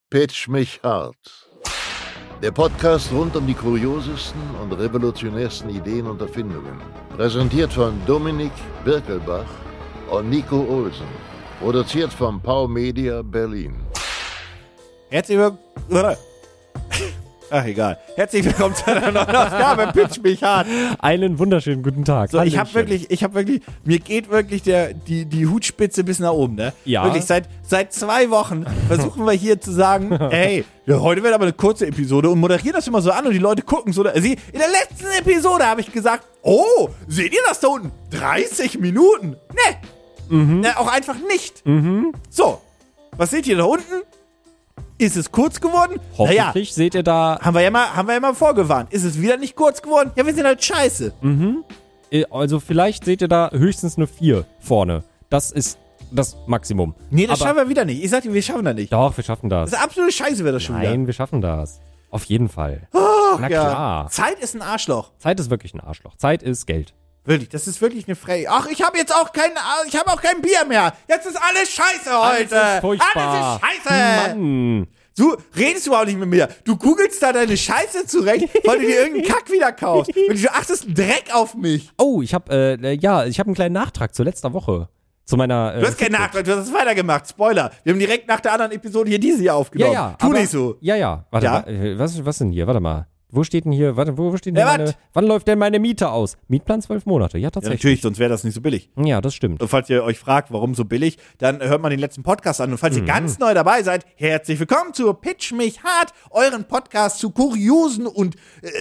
Pitch mich hart. Der Podcast rund um die kuriosesten und revolutionärsten Ideen und Erfindungen. Präsentiert von Dominik Birkelbach und Nico Olsen. Produziert von Pau Media Berlin. Herzlich willkommen. Ach, egal. Herzlich willkommen zu einer neuen Ausgabe Pitch mich hart. Einen wunderschönen guten Tag. So, ich habe wirklich, mir geht wirklich die Hutspitze bis nach oben, ne? Ja. Wirklich, seit 2 Wochen versuchen wir hier zu sagen, ey, ja, heute wird aber eine kurze Episode und moderiert das immer so an und die Leute gucken so. In der letzten Episode habe ich gesagt, oh, seht ihr das da unten? 30 Minuten? Ne, auch einfach nicht. So, was seht ihr da unten? Ist es kurz geworden? Hoffentlich seht ihr da. Haben wir ja mal vorgewarnt. Ist es wieder nicht kurz geworden? Ja, wir sind halt scheiße. Also vielleicht seht ihr da höchstens eine 4 vorne. Das ist das Maximum. Nee, das schaffen wir wieder nicht. Ich sag dir, wir schaffen das nicht. Doch, wir schaffen das. Das ist absolute Scheiße, wäre das schon wieder. Nein, wir schaffen das. Auf jeden Fall. Na Ja. klar. Zeit ist ein Arschloch. Zeit ist wirklich ein Arschloch. Zeit ist Geld. Wirklich, das ist wirklich eine Frage. Ach, ich habe auch kein Bier mehr. Jetzt ist alles scheiße heute. Alles ist furchtbar. Alles ist scheiße. Mann. Du redest überhaupt nicht mit mir. Du googelst da deine Scheiße zurecht, weil du dir irgendeinen Kack wieder kaufst. Und du achtest einen Dreck auf mich. Oh, ich habe einen kleinen Nachtrag zur letzter Woche. Zu meiner. Du hast keinen Nachtrag, du hast es weitergemacht. Spoiler. Wir haben direkt nach der anderen Episode hier diese hier aufgenommen. Ja, Tu aber, nicht so. Ja. Warte, Ja? was denn hier? Warte mal. Wo steht denn hier? Wo steht denn was? wann läuft denn meine Miete aus? Mietplan 12 Monate. Ja, Ja, tatsächlich. natürlich, sonst wäre das nicht so billig. Ja, das stimmt. Und falls ihr euch fragt, warum so billig, dann hört mal den letzten Podcast an. Und falls ihr ganz neu dabei seid, herzlich willkommen zu Pitch mich hart, euren Podcast zu kuriosen und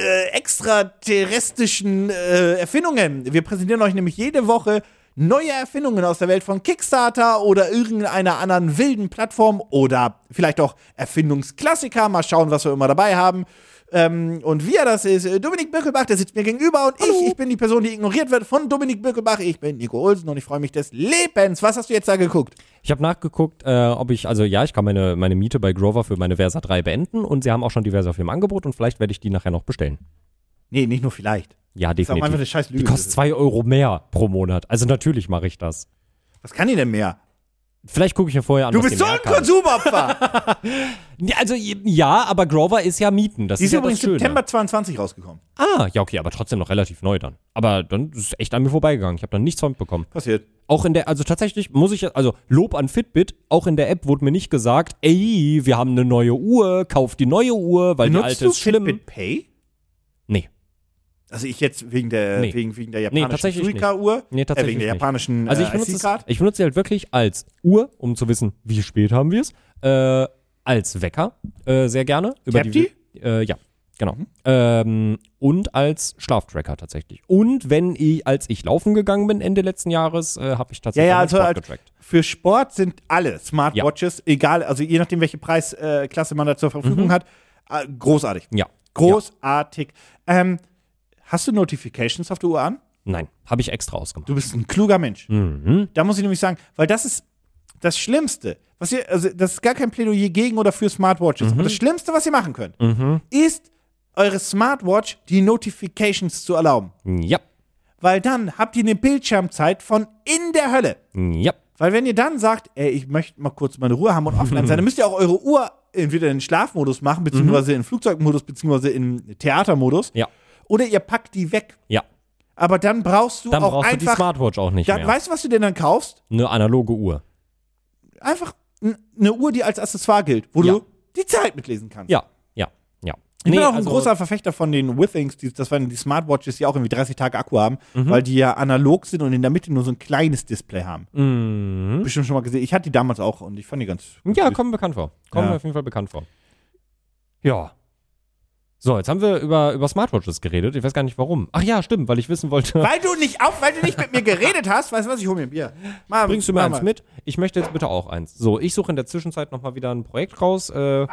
extraterrestrischen Erfindungen. Wir präsentieren euch nämlich jede Woche neue Erfindungen aus der Welt von Kickstarter oder irgendeiner anderen wilden Plattform oder vielleicht auch Erfindungsklassiker. Mal schauen, was wir immer dabei haben. Und wir, das ist Dominik Birkelbach, der sitzt mir gegenüber und ich bin die Person, die ignoriert wird von Dominik Birkelbach. Ich bin Nico Olsen und ich freue mich des Lebens. Was hast du jetzt da geguckt? Ich habe nachgeguckt, ich kann meine Miete bei Grover für meine Versa 3 beenden und sie haben auch schon die Versa 4 im Angebot und vielleicht werde ich die nachher noch bestellen. Nee, nicht nur vielleicht. Ja, Das ist auch definitiv. einfach eine scheiß Lüge. Die kostet 2 Euro mehr pro Monat. Also natürlich mache ich das. Was kann die denn mehr? Vielleicht gucke ich mir vorher an, Du was bist die so mehr ein kann. Konsumopfer. Ja, also ja, aber Grover ist ja Mieten. Das Die ist ja übrigens das Schöne. September 22 rausgekommen. Ah, ja, okay, aber trotzdem noch relativ neu dann. Aber dann ist es echt an mir vorbeigegangen. Ich habe dann nichts von mitbekommen. Passiert. Auch tatsächlich Lob an Fitbit, auch in der App wurde mir nicht gesagt, ey, wir haben eine neue Uhr, kauf die neue Uhr, weil die Benutzt alte du ist schlimm. Fitbit Pay? Nee. Also ich jetzt wegen der Nee. wegen der japanischen tatsächlich nicht. Suica-Uhr? Nee, tatsächlich wegen der nicht. japanischen Also ich IC-Card? benutze sie halt wirklich als Uhr, um zu wissen, wie spät haben wir es, als Wecker, sehr gerne. Tappt die? Ja, genau. Und als Schlaftracker tatsächlich. Und als ich laufen gegangen bin Ende letzten Jahres, habe ich tatsächlich Ja, meinen also Sport halt getrackt. für Sport sind alle Smartwatches, egal, also je nachdem, welche Preisklasse man da zur Verfügung hat, großartig. Ja. Großartig. Hast du Notifications auf der Uhr an? Nein, habe ich extra ausgemacht. Du bist ein kluger Mensch. Mhm. Da muss ich nämlich sagen, weil das ist das Schlimmste, das ist gar kein Plädoyer gegen oder für Smartwatches, aber das Schlimmste, was ihr machen könnt, ist, eure Smartwatch die Notifications zu erlauben. Ja. Weil dann habt ihr eine Bildschirmzeit von in der Hölle. Ja. Weil wenn ihr dann sagt, ey, ich möchte mal kurz meine Ruhe haben und offline sein, dann müsst ihr auch eure Uhr entweder in den Schlafmodus machen, beziehungsweise in Flugzeugmodus, beziehungsweise in Theatermodus. Ja. Oder ihr packt die weg. Ja. Aber dann brauchst du Dann auch brauchst du die einfach. Smartwatch auch nicht mehr. Weißt du, was du denn dann kaufst? Eine analoge Uhr. Einfach eine Uhr, die als Accessoire gilt, wo Ja. du die Zeit mitlesen kannst. Ja. Ich bin auch ein großer Verfechter von den Withings, das waren die Smartwatches, die auch irgendwie 30 Tage Akku haben, weil die ja analog sind und in der Mitte nur so ein kleines Display haben. Bestimmt schon mal gesehen. Ich hatte die damals auch und ich fand die ganz Ja, süß. kommen mir bekannt vor. Kommen Ja. mir auf jeden Fall bekannt vor. Ja. So, jetzt haben wir über Smartwatches geredet. Ich weiß gar nicht warum. Ach ja, stimmt, weil ich wissen wollte. Weil du nicht mit mir gerered hast, weißt du was, ich hol mir ein Bier. Bringst du mir eins mit? Ich möchte jetzt bitte auch eins. So, ich suche in der Zwischenzeit nochmal wieder ein Projekt raus.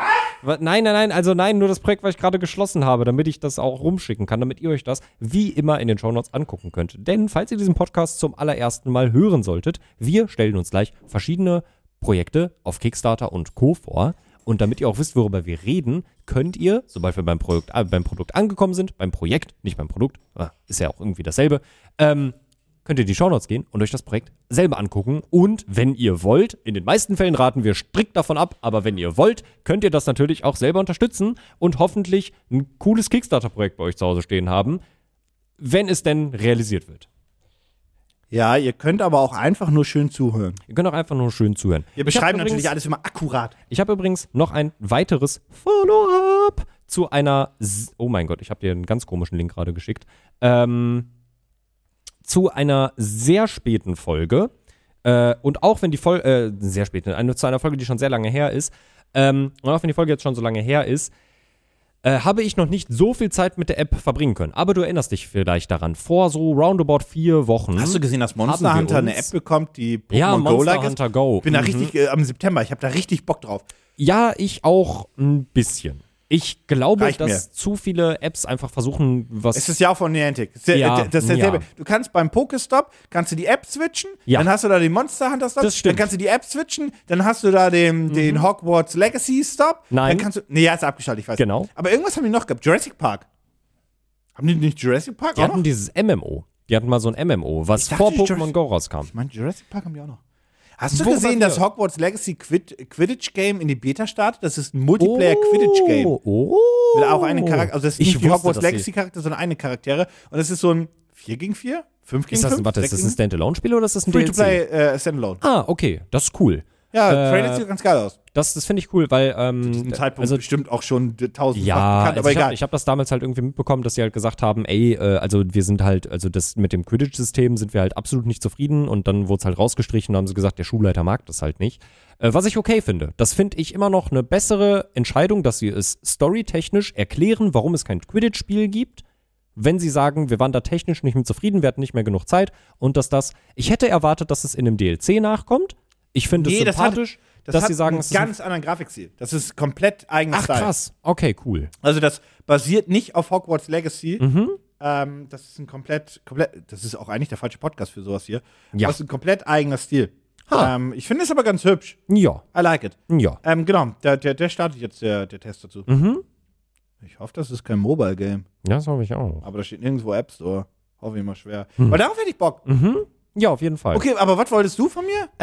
Nein, nur das Projekt, was ich gerade geschlossen habe, damit ich das auch rumschicken kann, damit ihr euch das wie immer in den Shownotes angucken könnt. Denn falls ihr diesen Podcast zum allerersten Mal hören solltet, wir stellen uns gleich verschiedene Projekte auf Kickstarter und Co. vor. Und damit ihr auch wisst, worüber wir reden, könnt ihr, sobald wir beim Produkt angekommen sind, beim Projekt, nicht beim Produkt, ist ja auch irgendwie dasselbe, könnt ihr in die Shownotes gehen und euch das Projekt selber angucken. Und wenn ihr wollt, in den meisten Fällen raten wir strikt davon ab, aber wenn ihr wollt, könnt ihr das natürlich auch selber unterstützen und hoffentlich ein cooles Kickstarter-Projekt bei euch zu Hause stehen haben, wenn es denn realisiert wird. Ja, ihr könnt aber auch einfach nur schön zuhören. Ihr könnt auch einfach nur schön zuhören. Wir beschreiben natürlich alles immer akkurat. Ich habe übrigens noch ein weiteres Follow-up zu einer, oh mein Gott, ich habe dir einen ganz komischen Link gerade geschickt, zu einer sehr späten Folge und auch wenn die Folge, sehr spät, zu einer Folge, die schon sehr lange her ist, und auch wenn die Folge jetzt schon so lange her ist, habe ich noch nicht so viel Zeit mit der App verbringen können. Aber du erinnerst dich vielleicht daran. Vor so roundabout 4 Wochen. Hast du gesehen, dass Monster Hunter eine App bekommt, die ja, Pokémon Monster Go-like Hunter ist? Go. Ich bin da richtig, am September, ich habe da richtig Bock drauf. Ja, ich auch ein bisschen. Ich glaube, Reicht dass mir. zu viele Apps einfach versuchen, was. Es ist ja auch von Niantic. Ja, Das ist dasselbe. ja. Du kannst beim Pokestop, kannst du die App switchen, Ja. dann hast du da den Monster Hunter Stop, Das stimmt. dann kannst du die App switchen, dann hast du da den Hogwarts Legacy Stop. Nein. Dann kannst du, nee, ja, ist abgeschaltet, ich weiß. Genau. Aber irgendwas haben die noch gehabt. Jurassic Park. Haben die nicht Jurassic Park Die auch hatten noch? dieses MMO. Die hatten mal so ein MMO, was Ich dachte, vor die Pokémon Jurassic- Go rauskam. Ich meine, Jurassic Park haben die auch noch. Hast du Wo gesehen, waren dass wir? Hogwarts Legacy Quidditch-Game in die Beta startet? Das ist ein Multiplayer-Quidditch-Game. Oh. Mit auch einen Charakter, also das ist Ich nicht die wusste, Hogwarts dass sie- Legacy-Charakter, sondern eine Charaktere. Und das ist so ein 4 gegen 4? 5 gegen Ist 5? das, warte, ist das ein Standalone-Spiel oder ist das ein DLC? Free-to-play Standalone. Ah, okay, das ist cool. Ja, Trailer sieht ganz geil aus. Das finde ich cool, weil Diesen Zeitpunkt also bestimmt auch schon tausendfach ja, bekannt, aber also egal. ich hab das damals halt irgendwie mitbekommen, dass sie halt gesagt haben, ey, also wir sind halt, also das mit dem Quidditch-System sind wir halt absolut nicht zufrieden und dann wurde es halt rausgestrichen und haben sie gesagt, der Schulleiter mag das halt nicht. Was ich okay finde. Das finde ich immer noch eine bessere Entscheidung, dass sie es storytechnisch erklären, warum es kein Quidditch-Spiel gibt. Wenn sie sagen, wir waren da technisch nicht mit zufrieden, wir hatten nicht mehr genug Zeit und ich hätte erwartet, dass es in einem DLC nachkommt. Ich finde es sympathisch, dass sie sagen, einen es ist ganz anderen Grafikstil. Das ist komplett eigener ach Style. krass, okay, cool. Also das basiert nicht auf Hogwarts Legacy. Das ist ein komplett, das ist auch eigentlich der falsche Podcast für sowas hier. Ja. Das ist ein komplett eigener Stil. Ha. Ich finde es aber ganz hübsch. Ja, I like it. ja. Genau, der startet jetzt der Test dazu. Ich hoffe, das ist kein Mobile-Game. Ja, das hoffe ich auch. Aber da steht nirgendwo App Store. Hoffe ich mal schwer. Weil darauf hätte ich Bock. Ja, auf jeden Fall. Okay, aber was wolltest du von mir?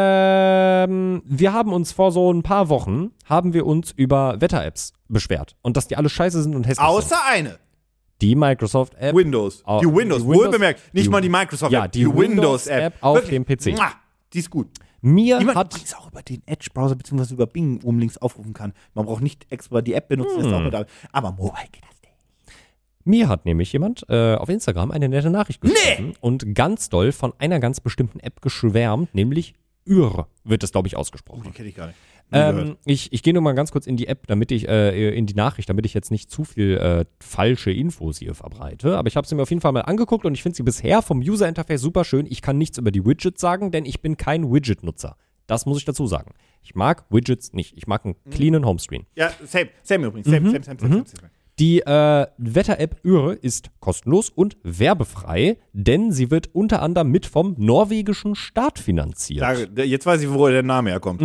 Wir haben uns vor so ein paar Wochen, über Wetter-Apps beschwert. Und dass die alle scheiße sind und hässlich sind. Außer eine. Die Microsoft-App. Windows. Oh, Die Windows. die Windows- Wohlbemerkt. Nicht die- mal die Microsoft-App. Ja, die Windows-App auf dem PC. Mua, die ist gut. Mir Die man hat übrigens auch über den Edge-Browser bzw. über Bing oben links aufrufen kann. Man braucht nicht extra die App benutzen, das ist auch mit da. Aber Mobile geht das nicht. Mir hat nämlich jemand auf Instagram eine nette Nachricht geschrieben und ganz doll von einer ganz bestimmten App geschwärmt, nämlich Yr wird das, glaube ich, ausgesprochen. Die kenne ich gar nicht. Nie gehört. Ich gehe nur mal ganz kurz in die App, damit ich in die Nachricht, damit ich jetzt nicht zu viel falsche Infos hier verbreite. Aber ich habe sie mir auf jeden Fall mal angeguckt und ich finde sie bisher vom User-Interface super schön. Ich kann nichts über die Widgets sagen, denn ich bin kein Widget-Nutzer. Das muss ich dazu sagen. Ich mag Widgets nicht. Ich mag einen cleanen Homescreen. Ja, same übrigens. Same. Die Wetter-App Yr ist kostenlos und werbefrei, denn sie wird unter anderem mit vom norwegischen Staat finanziert. Jetzt weiß ich, wo der Name herkommt.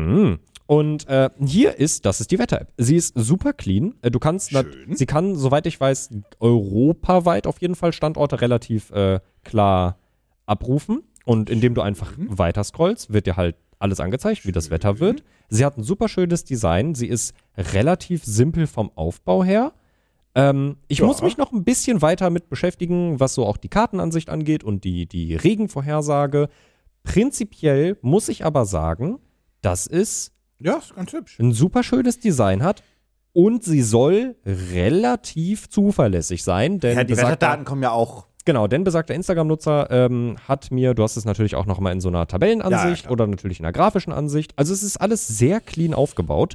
Und das ist die Wetter-App. Sie ist super clean. Du kannst, sie kann, soweit ich weiß, europaweit auf jeden Fall Standorte relativ klar abrufen. Und indem du einfach weiter scrollst, wird dir halt alles angezeigt, wie das Wetter wird. Sie hat ein super schönes Design. Sie ist relativ simpel vom Aufbau her. Ich muss mich noch ein bisschen weiter mit beschäftigen, was so auch die Kartenansicht angeht und die Regenvorhersage. Prinzipiell muss ich aber sagen, dass es Ja, ist ganz hübsch. ein super schönes Design hat und sie soll relativ zuverlässig sein. Denn Ja, die Wetterdaten kommen ja auch. Genau, denn besagter Instagram-Nutzer hat mir, du hast es natürlich auch noch mal in so einer Tabellenansicht Ja, oder natürlich in einer grafischen Ansicht. Also es ist alles sehr clean aufgebaut.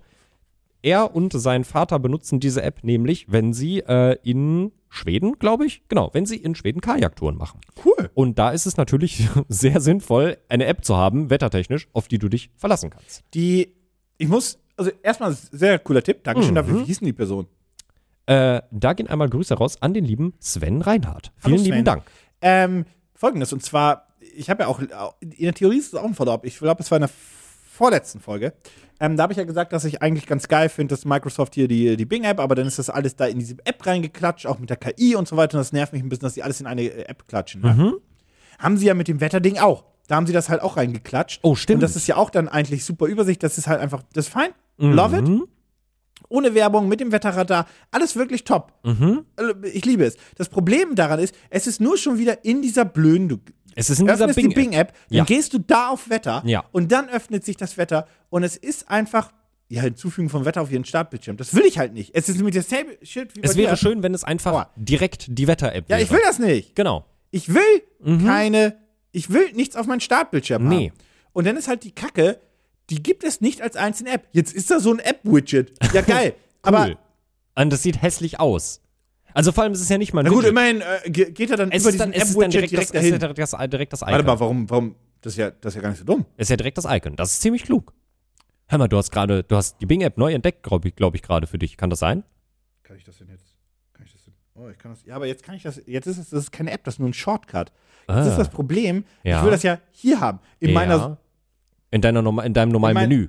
Er und sein Vater benutzen diese App nämlich, wenn sie in Schweden, glaube ich, wenn sie in Schweden Kajaktouren machen. Cool. Und da ist es natürlich sehr sinnvoll, eine App zu haben, wettertechnisch, auf die du dich verlassen kannst. Also erstmal sehr cooler Tipp. Dankeschön dafür. Wie hieß denn die Person? Da gehen einmal Grüße raus an den lieben Sven Reinhardt. Hallo, Vielen lieben Sven. Dank. Folgendes, und zwar, ich habe ja auch, in der Theorie ist es auch ein Follow-up. Ich glaube, es war in der vorletzten Folge. Da habe ich ja gesagt, dass ich eigentlich ganz geil finde, dass Microsoft hier die Bing-App, aber dann ist das alles da in diese App reingeklatscht, auch mit der KI und so weiter. Und das nervt mich ein bisschen, dass die alles in eine App klatschen. Ne? Haben sie ja mit dem Wetterding auch. Da haben sie das halt auch reingeklatscht. Oh, stimmt. Und das ist ja auch dann eigentlich super Übersicht. Das ist halt einfach, das ist fein. Love it. Ohne Werbung, mit dem Wetterradar. Alles wirklich top. Ich liebe es. Das Problem daran ist, es ist nur schon wieder in dieser blöden, Es ist in dieser öffnest die Bing-App, dann Ja. gehst du da auf Wetter Ja. und dann öffnet sich das Wetter und es ist einfach, ja, Hinzufügen vom Wetter auf ihren Startbildschirm. Das will ich halt nicht. Es ist nämlich dasselbe Shit wie bei Es wäre dir. schön, wenn es einfach direkt die Wetter-App Ja, wäre. ich will das nicht. Genau. Ich will ich will nichts auf meinen Startbildschirm Nee. haben. Und dann ist halt die Kacke, die gibt es nicht als einzelne App. Jetzt ist da so ein App-Widget. Ja, geil. Aber, Cool. Und das sieht hässlich aus. Also vor allem ist es ja nicht mal ein na gut, Widget. immerhin geht er dann Es über ist dann, diesen es ist dann App-Widget direkt, direkt das, es ist dahin. direkt das Icon. Warte mal, warum? Das ist ja gar nicht so dumm. Es ist ja direkt das Icon. Das ist ziemlich klug. Hör mal, du hast die Bing-App neu entdeckt, glaube ich gerade für dich. Kann das sein? Kann ich das denn jetzt? Oh, ich kann das. Ja, aber jetzt kann ich das. Jetzt ist es, das ist keine App, das ist nur ein Shortcut. Das ist das Problem. Ja. Ich will das ja hier haben. In meiner. In deinem normalen Menü.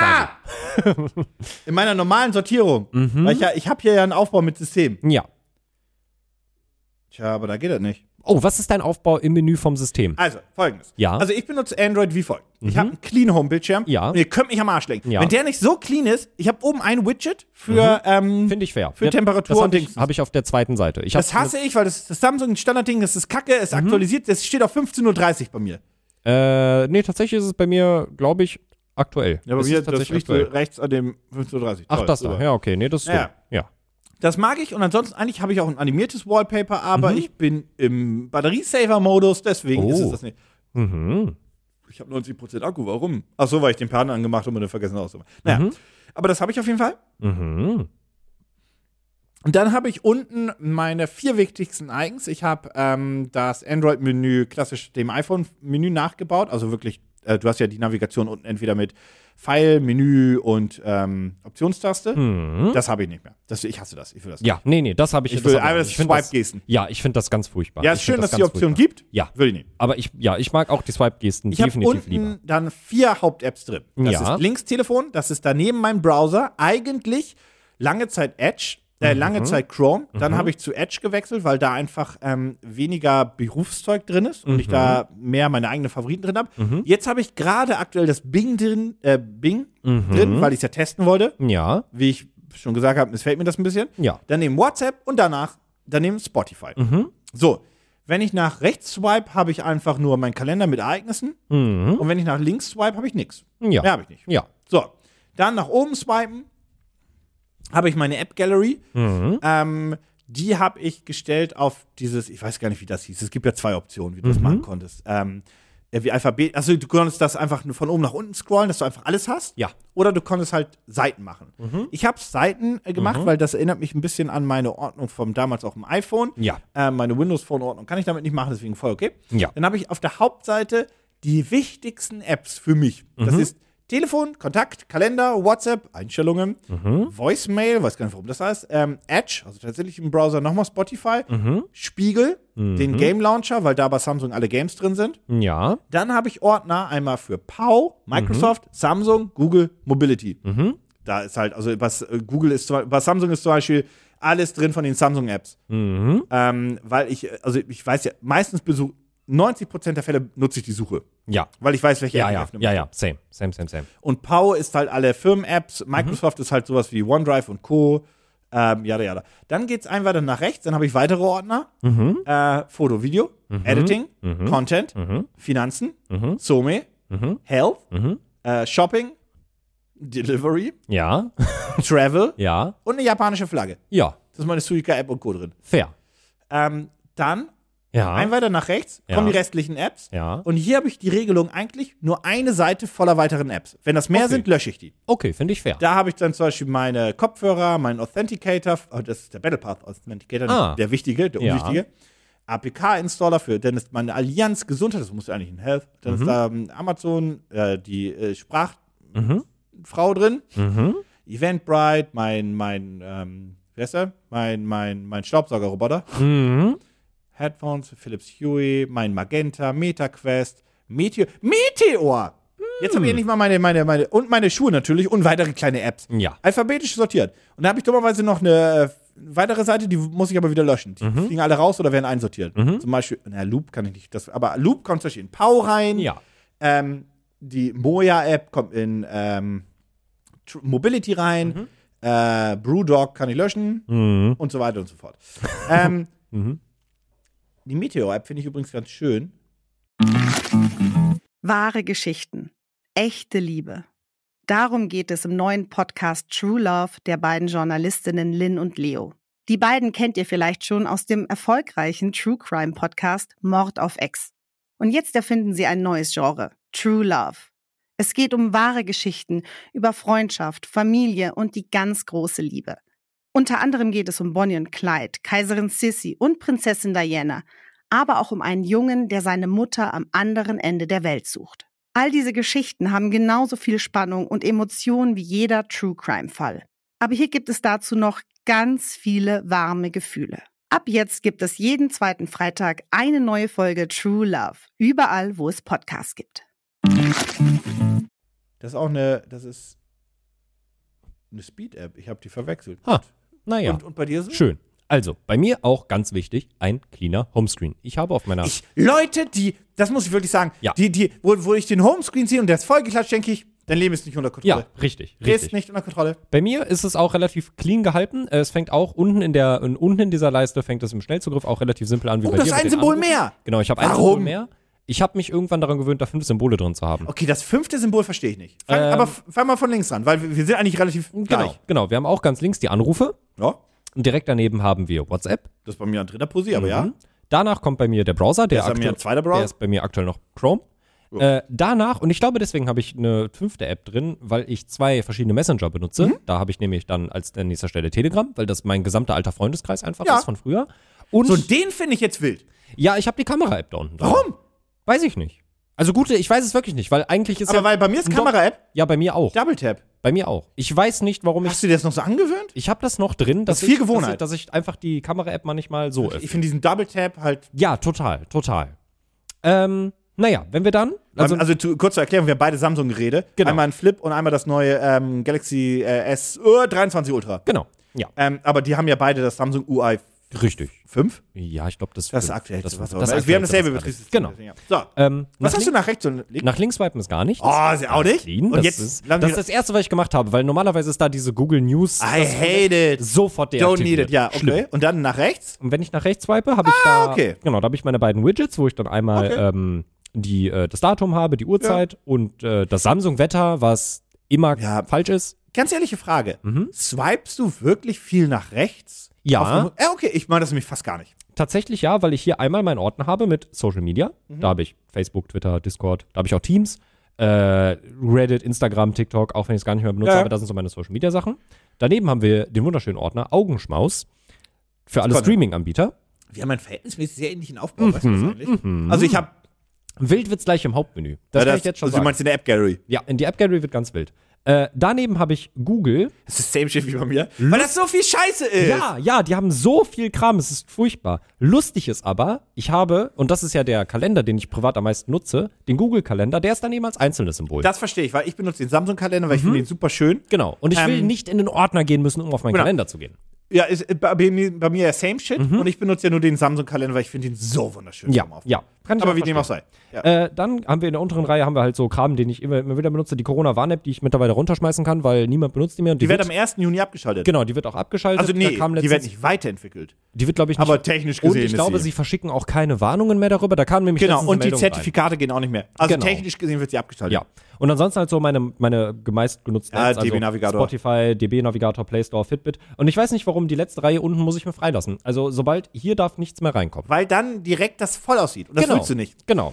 In meiner normalen Sortierung. Weil ich habe hier ja einen Aufbau mit System. Ja. Tja, aber da geht das nicht. Oh, was ist dein Aufbau im Menü vom System? Also, folgendes. Ja. Also, ich benutze Android wie folgt. Ich habe einen Clean Home Bildschirm. Ja. Und ihr könnt mich am Arsch lenken. Ja. Wenn der nicht so clean ist, ich habe oben ein Widget für, Finde ich fair. für Temperatur das und Dings. habe ich auf der zweiten Seite. Das hasse ich, weil das Samsung ein Standardding, das ist kacke, ist aktualisiert, das steht auf 15:30 Uhr bei mir. Nee, tatsächlich ist es bei mir, glaube ich, aktuell. Ja, aber Es hier, ist das tatsächlich liegt so aktuell. rechts an dem 15:30 Uhr. Ach, das da. Ja, okay. Nee, das ist Ja. so. Ja. Das mag ich und ansonsten eigentlich habe ich auch ein animiertes Wallpaper, aber ich bin im Batteriesaver-Modus, deswegen ist es das nicht. Ich habe 90% Akku, warum? Ach so, weil ich den Partner angemacht habe und dann vergessen auszumachen. Naja, aber das habe ich auf jeden Fall. Und dann habe ich unten meine 4 wichtigsten Icons. Ich habe das Android-Menü klassisch dem iPhone-Menü nachgebaut, also wirklich, du hast ja die Navigation unten entweder mit Pfeil, Menü und Optionstaste. Das habe ich nicht mehr. Ich hasse das. Ich will das nicht. Ja, nee, das habe ich. Ich will das hab einfach ich nicht. Swipe-Gesten. Ja, ich finde das ganz furchtbar. Ja, ist Ich schön, find dass es die ganz Option furchtbar. gibt. Ja. Will ich nicht. Aber ich mag auch die Swipe-Gesten Ich habe definitiv unten lieber. dann 4 Haupt-Apps drin. Das Ja. ist Linkstelefon, das ist daneben mein Browser. Eigentlich lange Zeit Edge, lange Zeit Chrome. Dann habe ich zu Edge gewechselt, weil da einfach weniger Berufszeug drin ist und ich da mehr meine eigenen Favoriten drin habe. Jetzt habe ich gerade aktuell das Bing drin, weil ich es ja testen wollte. Ja. Wie ich schon gesagt habe, missfällt mir das ein bisschen. Ja. Daneben WhatsApp und daneben Spotify. So, wenn ich nach rechts swipe, habe ich einfach nur meinen Kalender mit Ereignissen. Und wenn ich nach links swipe, habe ich nichts. Ja. Mehr habe ich nicht. Ja. So, dann nach oben swipen, habe ich meine App Gallery. Die habe ich gestellt auf dieses, ich weiß gar nicht, wie das hieß. Es gibt ja 2 Optionen, wie du das machen konntest. Wie Alphabet, also du konntest das einfach nur von oben nach unten scrollen, dass du einfach alles hast. Ja. Oder du konntest halt Seiten machen. Ich habe Seiten gemacht, weil das erinnert mich ein bisschen an meine Ordnung vom damals auch im iPhone. Ja. Meine Windows-Phone-Ordnung kann ich damit nicht machen, deswegen voll okay. Ja. Dann habe ich auf der Hauptseite die wichtigsten Apps für mich. Das ist Telefon, Kontakt, Kalender, WhatsApp, Einstellungen, Voicemail, weiß gar nicht, warum das heißt, Edge, also tatsächlich im Browser nochmal Spotify, Spiegel, den Game Launcher, weil da bei Samsung alle Games drin sind. Ja. Dann habe ich Ordner einmal für POW, Microsoft, Samsung, Google, Mobility. Da ist halt, also bei Samsung ist zum Beispiel alles drin von den Samsung-Apps. Weil ich weiß ja, meistens 90% der Fälle nutze ich die Suche. Ja. Weil ich weiß, welche Ja, App ich ja. öffnen Ja, möchte. ja. Same. Und POW ist halt alle Firmen-Apps. Microsoft ist halt sowas wie OneDrive und Co. Jada. Dann geht's einfach dann nach rechts. Dann habe ich weitere Ordner. Foto, Video, Editing, Content, Finanzen, Some, Health, Shopping, Delivery, Ja. Travel Ja. und eine japanische Flagge. Ja. Das ist meine Suica-App und Co. drin. Fair. Dann Ja. ein weiter nach rechts Ja. kommen die restlichen Apps. Ja. Und hier habe ich die Regelung eigentlich nur eine Seite voller weiteren Apps. Wenn das mehr Okay. sind, lösche ich die. Okay, finde ich fair. Da habe ich dann zum Beispiel meine Kopfhörer, meinen Authenticator, das ist der BattlePath Authenticator, nicht der wichtige, der Ja. unwichtige. APK-Installer für, dann ist meine Allianz Gesundheit, das muss ja eigentlich ein Health. Dann ist da Amazon, die Sprachfrau drin. Eventbrite, mein Staubsaugerroboter. Headphones, Philips Hue, mein Magenta, MetaQuest, Meteor! Jetzt habe ich endlich mal meine Schuhe natürlich und weitere kleine Apps. Ja. Alphabetisch sortiert. Und da habe ich dummerweise noch eine weitere Seite, die muss ich aber wieder löschen. Die fliegen alle raus oder werden einsortiert. Zum Beispiel, Loop kann ich nicht, aber Loop kommt zum Beispiel in Pau rein. Ja. Die Moja-App kommt in Mobility rein. Brewdog kann ich löschen. Und so weiter und so fort. Die Meteor-App finde ich übrigens ganz schön. Wahre Geschichten. Echte Liebe. Darum geht es im neuen Podcast True Love der beiden Journalistinnen Lynn und Leo. Die beiden kennt ihr vielleicht schon aus dem erfolgreichen True Crime Podcast Mord auf Ex. Und jetzt erfinden sie ein neues Genre, True Love. Es geht um wahre Geschichten über Freundschaft, Familie und die ganz große Liebe. Unter anderem geht es um Bonnie und Clyde, Kaiserin Sissi und Prinzessin Diana, aber auch um einen Jungen, der seine Mutter am anderen Ende der Welt sucht. All diese Geschichten haben genauso viel Spannung und Emotionen wie jeder True-Crime-Fall. Aber hier gibt es dazu noch ganz viele warme Gefühle. Ab jetzt gibt es jeden zweiten Freitag eine neue Folge True Love, überall, wo es Podcasts gibt. Das ist eine Speed-App. Ich habe die verwechselt. Naja. Und bei dir so? Schön. Also, bei mir auch ganz wichtig, ein cleaner Homescreen. Ich habe auf meiner... Leute, das muss ich wirklich sagen, Ja. wo ich den Homescreen sehe und der ist vollgeklatscht, denke ich, dein Leben ist nicht unter Kontrolle. Ja, richtig. Ist nicht unter Kontrolle. Bei mir ist es auch relativ clean gehalten. Es fängt auch unten in dieser Leiste fängt es im Schnellzugriff auch relativ simpel an wie bei dir. Das ist ein mit den Symbol Anrufen. mehr. Genau, ich habe ein Warum? Symbol mehr. Ich habe mich irgendwann daran gewöhnt, da 5 Symbole drin zu haben. Okay, das 5. Symbol verstehe ich nicht. Aber fang mal von links an, weil wir sind eigentlich relativ gleich. Genau. Wir haben auch ganz links die Anrufe. Ja, Und direkt daneben haben wir WhatsApp. das ist bei mir an dritter Posi, aber ja. Danach kommt bei mir der Browser. Der ist bei mir ein zweiter Browser. Der ist bei mir aktuell noch Chrome. Danach, und ich glaube, deswegen habe ich eine 5. App drin, weil ich 2 verschiedene Messenger benutze. Da habe ich nämlich dann an nächster Stelle Telegram, weil das mein gesamter alter Freundeskreis einfach ist von früher. Und So, den finde ich jetzt wild. ja, ich habe die Kamera-App da unten drin. Warum? Weiß ich nicht. Also gut, ich weiß es wirklich nicht, weil eigentlich ist Aber weil bei mir ist Kamera-App, Ja, bei mir auch. Double Tap. Bei mir auch. Ich weiß nicht, warum Hast du dir das noch so angewöhnt? Ich habe das noch drin, Das ist viel Gewohnheit. dass ich einfach die Kamera-App manchmal so öffne. Ich finde diesen Double Tap halt. Ja, total. Naja, wenn wir dann. Also kurz zur Erklärung, wir haben beide Samsung-Geräte. Genau. Einmal ein Flip und einmal das neue Galaxy S23 Ultra. Genau. Ja. Aber die haben ja beide das Samsung UI Richtig. 5. Ja, ich glaube, das Das ist aktuell. Das, was das, auch immer. das Wir haben dasselbe aktuellste, Betriebssystem. Genau. So, was hast du nach rechts und links? Nach links swipen ist gar nicht. Oh, ist ja auch nicht? Clean. Und Das jetzt ist lassen das, wir- ist das Erste, was ich gemacht habe, weil normalerweise ist da diese Google News. I hate it. Sofort Don't deaktiviert. need it. Ja, okay. Schlimm. Und dann nach rechts? Und wenn ich nach rechts swipe, habe ich da. okay. Genau, da habe ich meine beiden Widgets, wo ich dann einmal das Datum habe, die Uhrzeit und das Samsung-Wetter, was immer Ja. falsch ist. Ganz ehrliche Frage. Swipest du wirklich viel nach rechts? Ja. Okay, ich meine das nämlich fast gar nicht. Tatsächlich ja, weil ich hier einmal meinen Ordner habe mit Social Media. Da habe ich Facebook, Twitter, Discord, da habe ich auch Teams, Reddit, Instagram, TikTok, auch wenn ich es gar nicht mehr benutze, Ja. aber das sind so meine Social Media Sachen. Daneben haben wir den wunderschönen Ordner Augenschmaus für alle Gott. Streaming-Anbieter. Wir haben einen verhältnismäßig sehr ähnlichen Aufbau, weißt du das eigentlich? Also ich habe Wild wird's gleich im Hauptmenü. Das kann ich jetzt schon also du sagen. meinst in der App Gallery. Ja, in die App Gallery wird ganz wild. Daneben habe ich Google. Das ist same shit wie bei mir. Weil das so viel Scheiße ist. Ja, die haben so viel Kram, es ist furchtbar. Lustig ist aber, ich habe, und das ist ja der Kalender, den ich privat am meisten nutze, den Google-Kalender, der ist daneben als einzelnes Symbol. Das verstehe ich, weil ich benutze den Samsung-Kalender, weil ich finde den super schön. Genau. Und ich will nicht in den Ordner gehen müssen, um auf meinen Genau. Kalender zu gehen. Ja, ist bei mir ja same shit. Und ich benutze ja nur den Samsung-Kalender, weil ich finde den so wunderschön. Ja, vom Aufbau. ja. Kann ich Aber auch wie dem auch verstehen. sei. Ja. Dann haben wir in der unteren Reihe haben wir halt so Kram, den ich immer wieder benutze, die Corona-Warn-App, die ich mittlerweile runterschmeißen kann, weil niemand benutzt die mehr. Und Die wird am 1. Juni abgeschaltet. Genau, die wird auch abgeschaltet. Also nee, Da kam die wird letztens- nicht weiterentwickelt. Die wird, glaube ich, nicht. Aber technisch und gesehen ich glaube, ist sie verschicken auch keine Warnungen mehr darüber. Da kam nämlich Genau, letztens und eine die Meldung Zertifikate gehen auch nicht mehr. Also Genau. technisch gesehen wird sie abgeschaltet. Ja. Und ansonsten halt so meine meistgenutzten Ja, Apps, DB Navigator. Spotify, DB Navigator, Play Store, Fitbit. Und ich weiß nicht, warum die letzte Reihe unten muss ich mir freilassen. Also sobald hier darf nichts mehr reinkommen. Weil dann direkt das voll aussieht. Und das willst du nicht. Genau.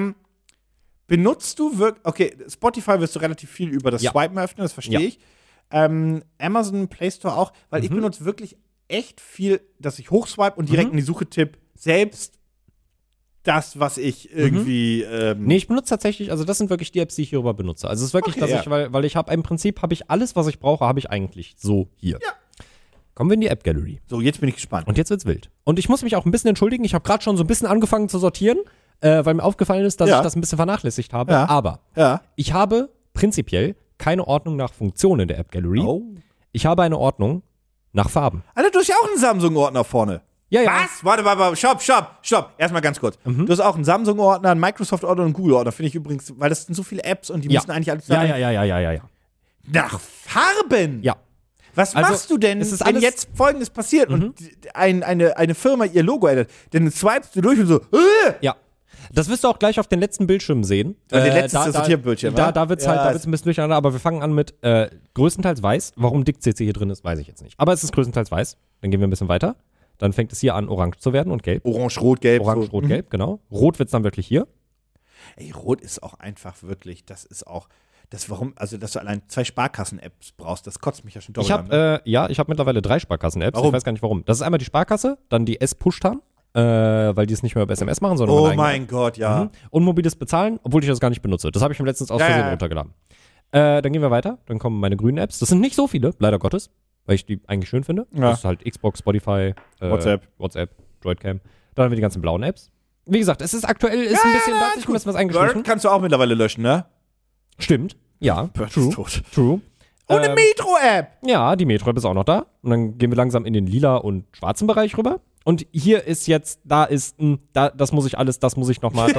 Benutzt du wirklich, okay, Spotify wirst du relativ viel über das Ja. Swipen öffnen, das verstehe Ja. ich. Amazon, Play Store auch, weil ich benutze wirklich echt viel, dass ich hochswipe und direkt in die Suche tippe, selbst das, was ich irgendwie, Nee, ich benutze tatsächlich, also das sind wirklich die Apps, die ich hierüber benutze. Also es ist wirklich, Okay, dass ich, weil ich habe im Prinzip, habe ich alles, was ich brauche, habe ich eigentlich so hier. Ja. Kommen wir in die App Gallery. so, jetzt bin ich gespannt. Und jetzt wird's wild. Und ich muss mich auch ein bisschen entschuldigen. Ich habe gerade schon so ein bisschen angefangen zu sortieren, weil mir aufgefallen ist, dass Ja. ich das ein bisschen vernachlässigt habe. Ja. Aber Ja. ich habe prinzipiell keine Ordnung nach Funktion in der App Gallery. Oh. Ich habe eine Ordnung Nach Farben. Alter, du hast ja auch einen Samsung-Ordner vorne. Ja, ja. Was? Warte, stopp. Erstmal ganz kurz. Du hast auch einen Samsung-Ordner, einen Microsoft-Ordner und einen Google-Ordner, finde ich übrigens, weil das sind so viele Apps und die müssen eigentlich alles sein. Ja. Nach Farben? Ja. Was Also, machst du denn, es ist wenn alles- jetzt Folgendes passiert und eine Firma ihr Logo ändert? Dann swipest du durch und so, Ja. Das wirst du auch gleich auf den letzten Bildschirmen sehen. Der letzte ist das Sortierbildschirm, wa? Da wird's Ja, halt, da wird's ein bisschen durcheinander, aber wir fangen an mit größtenteils weiß. Warum Dick CC hier drin ist, weiß ich jetzt nicht. Aber es ist größtenteils weiß. Dann gehen wir ein bisschen weiter. Dann fängt es hier an, orange zu werden und gelb. Orange, Rot, Gelb. Orange, so. Rot, Gelb, genau. Rot wird's dann wirklich hier. Ey, Rot ist auch einfach wirklich, dass du allein 2 Sparkassen-Apps brauchst, das kotzt mich ja schon doppelt Ich an. habe mittlerweile 3 Sparkassen-Apps. Warum? Ich weiß gar nicht warum. Das ist einmal die Sparkasse, dann die S-Push-Tan, weil die es nicht mehr über SMS machen, sondern Oh über eine eigene mein Gott, ja. Mhm. Und mobiles Bezahlen, obwohl ich das gar nicht benutze. Das habe ich mir letztens aus Versehen runtergeladen. Dann gehen wir weiter. Dann kommen meine grünen Apps. Das sind nicht so viele, leider Gottes, weil ich die eigentlich schön finde. Ja. Das ist halt Xbox, Spotify, WhatsApp, Droidcam. Dann haben wir die ganzen blauen Apps. Wie gesagt, es ist aktuell ein bisschen, da hat sich ein bisschen was eingeschlichen. Word kannst du auch mittlerweile löschen, ne? Stimmt. Ja. Word ist tot. True. Und eine Metro-App! Ja, die Metro-App ist auch noch da. Und dann gehen wir langsam in den lila und schwarzen Bereich rüber. Und hier ist jetzt, das muss ich alles, das muss ich nochmal,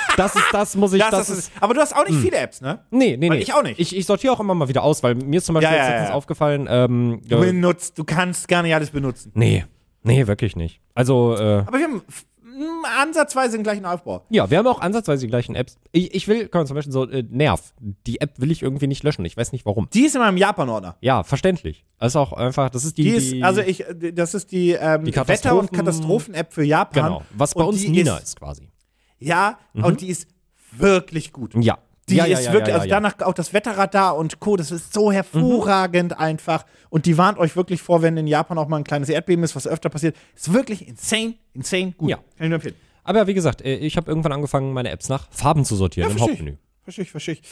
Aber du hast auch nicht viele Apps, ne? Nee. Weil ich auch nicht. Ich sortiere auch immer mal wieder aus, weil mir ist zum Beispiel letztens aufgefallen, Du kannst gar nicht alles benutzen. Nee, wirklich nicht. Also, Aber wir haben ansatzweise den gleichen Aufbau. ja, wir haben auch ansatzweise die gleichen Apps. Ich will, kann man zum Beispiel so, Nerv. Die App will ich irgendwie nicht löschen. Ich weiß nicht warum. Die ist in meinem Japan-Ordner. Ja, verständlich. Das ist auch einfach, das ist Das ist die Wetter- und Katastrophen-App für Japan. Genau. Was bei Und uns die Nina ist quasi. Ja, und die ist wirklich gut. Ja. Die ist wirklich, also danach auch das Wetterradar und Co., das ist so hervorragend einfach. Und die warnt euch wirklich vor, wenn in Japan auch mal ein kleines Erdbeben ist, was öfter passiert. Ist wirklich insane gut. Ja. Kann ich nur empfehlen. Aber wie gesagt, ich habe irgendwann angefangen, meine Apps nach Farben zu sortieren im Hauptmenü. Verstehe ich.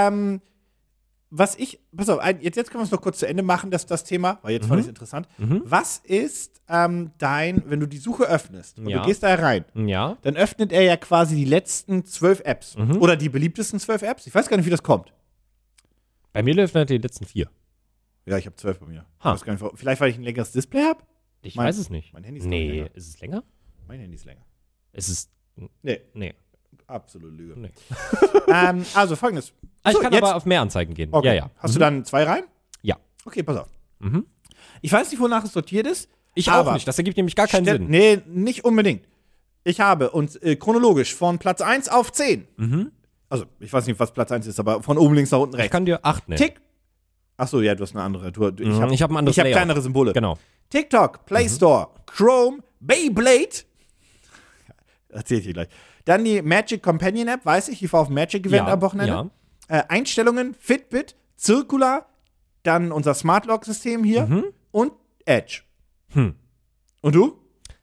Pass auf, jetzt können wir es noch kurz zu Ende machen, das Thema, weil jetzt fand ich es interessant. Was ist wenn du die Suche öffnest und du gehst da rein, Ja. dann öffnet er ja quasi die letzten 12 Apps oder die beliebtesten 12 Apps. Ich weiß gar nicht, wie das kommt. Bei mir läuft die letzten 4. Ja, ich habe 12 bei mir. Ich Ha. weiß gar nicht, vielleicht, weil ich ein längeres Display habe? Ich Mein- weiß es nicht. mein Handy ist Nee, länger. ist es länger? Mein Handy ist länger. Es ist. Nee, Nee. absolute Lüge. Nee. Also folgendes. Ich So, kann jetzt- aber auf mehr Anzeigen gehen. Okay. Ja. Hast du dann 2 rein? Ja. Okay, pass auf. Mhm. Ich weiß nicht, wonach es sortiert ist. Ich aber auch nicht. Das ergibt nämlich gar keinen Sinn. Nee, nicht unbedingt. Ich habe uns chronologisch von Platz 1 auf 10. Also, ich weiß nicht, was Platz 1 ist, aber von oben links nach unten Ich rechts. kann dir 8 nennen. Tick. Achso, ja, du hast eine andere. Ich hab ein anderes Ich habe Layout. kleinere Symbole. Genau. TikTok, Play Store, Chrome, Beyblade. Erzähl ich dir gleich. Dann die Magic Companion App, weiß ich, ich war auf dem Magic Event am Wochenende. Ja. Einstellungen, Fitbit, Circular, dann unser Smart Lock System hier und Edge. Und du?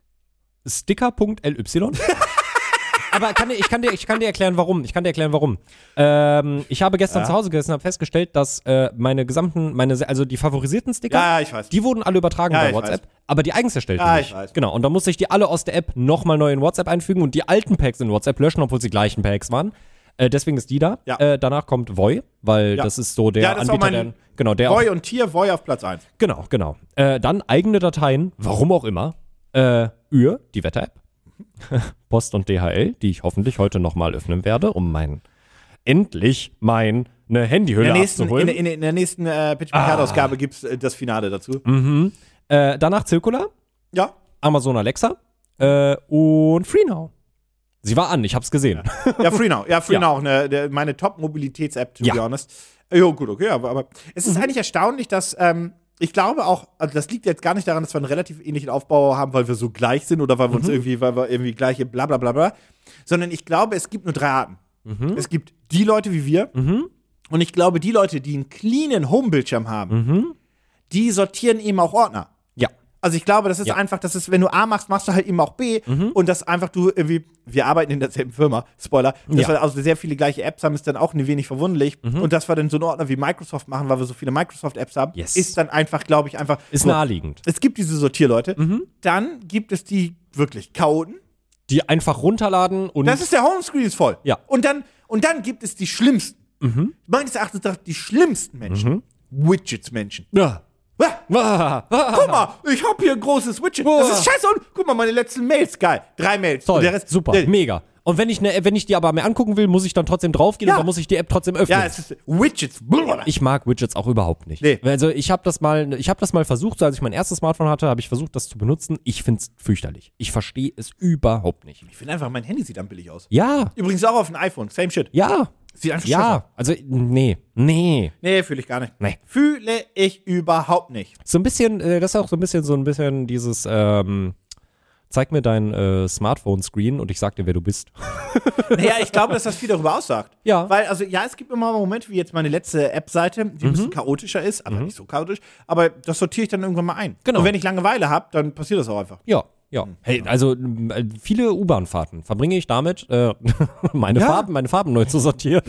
Sticker.ly. Aber ich kann dir erklären, warum. Ich habe gestern zu Hause gesessen und habe festgestellt, dass also die favorisierten Sticker, Ja, ich weiß. die wurden alle übertragen Ja, bei ich WhatsApp, aber die eigens erstellten Ja, nicht. ich weiß. Genau, und dann musste ich die alle aus der App nochmal neu in WhatsApp einfügen und die alten Packs in WhatsApp löschen, obwohl sie gleichen Packs waren. Deswegen ist die da. Ja. Danach kommt Voy, weil Ja. das ist so der Ja, das ist auch Anbieter, der Voy und Tier, Voy auf Platz 1. Genau. Dann eigene Dateien, warum auch immer. Die Wetter-App. Post und DHL, die ich hoffentlich heute nochmal öffnen werde, um endlich meine Handyhülle abzuholen. In der nächsten Pitch My Heart Ausgabe gibt es das Finale dazu. Danach Circular, Ja. Amazon Alexa und FreeNow. Sie war an, ich hab's gesehen. Ja, FreeNow. Ja, FreeNow, Ja. auch meine Top-Mobilitäts-App, to Ja. be honest. Jo, gut, okay, aber es ist eigentlich erstaunlich, dass ich glaube auch, also das liegt jetzt gar nicht daran, dass wir einen relativ ähnlichen Aufbau haben, weil wir so gleich sind oder weil wir irgendwie gleiche bla bla bla bla, sondern ich glaube, es gibt nur 3 Arten. Es gibt die Leute wie wir und ich glaube, die Leute, die einen cleanen Home-Bildschirm haben, die sortieren eben auch Ordner. Ja. Also ich glaube, das ist Ja. einfach, wenn du A machst, machst du halt eben auch B und dass einfach du irgendwie, wir arbeiten in derselben Firma, Spoiler, dass wir also sehr viele gleiche Apps haben, ist dann auch ein wenig verwunderlich und dass wir dann so einen Ordner wie Microsoft machen, weil wir so viele Microsoft-Apps haben, Yes. ist dann einfach, glaube ich, einfach Ist so. naheliegend. Es gibt diese Sortierleute, dann gibt es die wirklich Chaoten, Die einfach runterladen und. das ist der Homescreen ist voll. Ja. Und dann gibt es die schlimmsten, meines Erachtens die schlimmsten Menschen, Widgets-Menschen. Ja. Guck mal, ich hab hier ein großes Widget. Das ist scheiße. Und guck mal, meine letzten Mails, geil. 3 Mails. Toll, Und der Rest, super, mega. Und wenn ich die aber mir angucken will, muss ich dann trotzdem draufgehen und dann muss ich die App trotzdem öffnen. Ja, es ist Widgets. Ich mag Widgets auch überhaupt nicht. Nee. Also ich habe das mal versucht, so als ich mein erstes Smartphone hatte, habe ich versucht, das zu benutzen. Ich find's fürchterlich. Ich verstehe es überhaupt nicht. Ich finde einfach, mein Handy sieht dann billig aus. Ja, Übrigens auch auf dem iPhone. Same shit. ja, Sieht einfach ja. Also nee. Nee, fühle ich gar nicht. Nee. Fühle ich überhaupt nicht. So ein bisschen, das ist auch so ein bisschen dieses, zeig mir dein Smartphone-Screen und ich sag dir, wer du bist. Naja, ich glaube, dass das viel darüber aussagt. Ja. Weil, also, ja, es gibt immer Momente, wie jetzt meine letzte App-Seite, die ein bisschen chaotischer ist, aber nicht so chaotisch, aber das sortiere ich dann irgendwann mal ein. Genau. Und wenn ich Langeweile habe, dann passiert das auch einfach. Ja. Hey, also viele U-Bahn-Fahrten verbringe ich damit, meine Farben neu zu sortieren.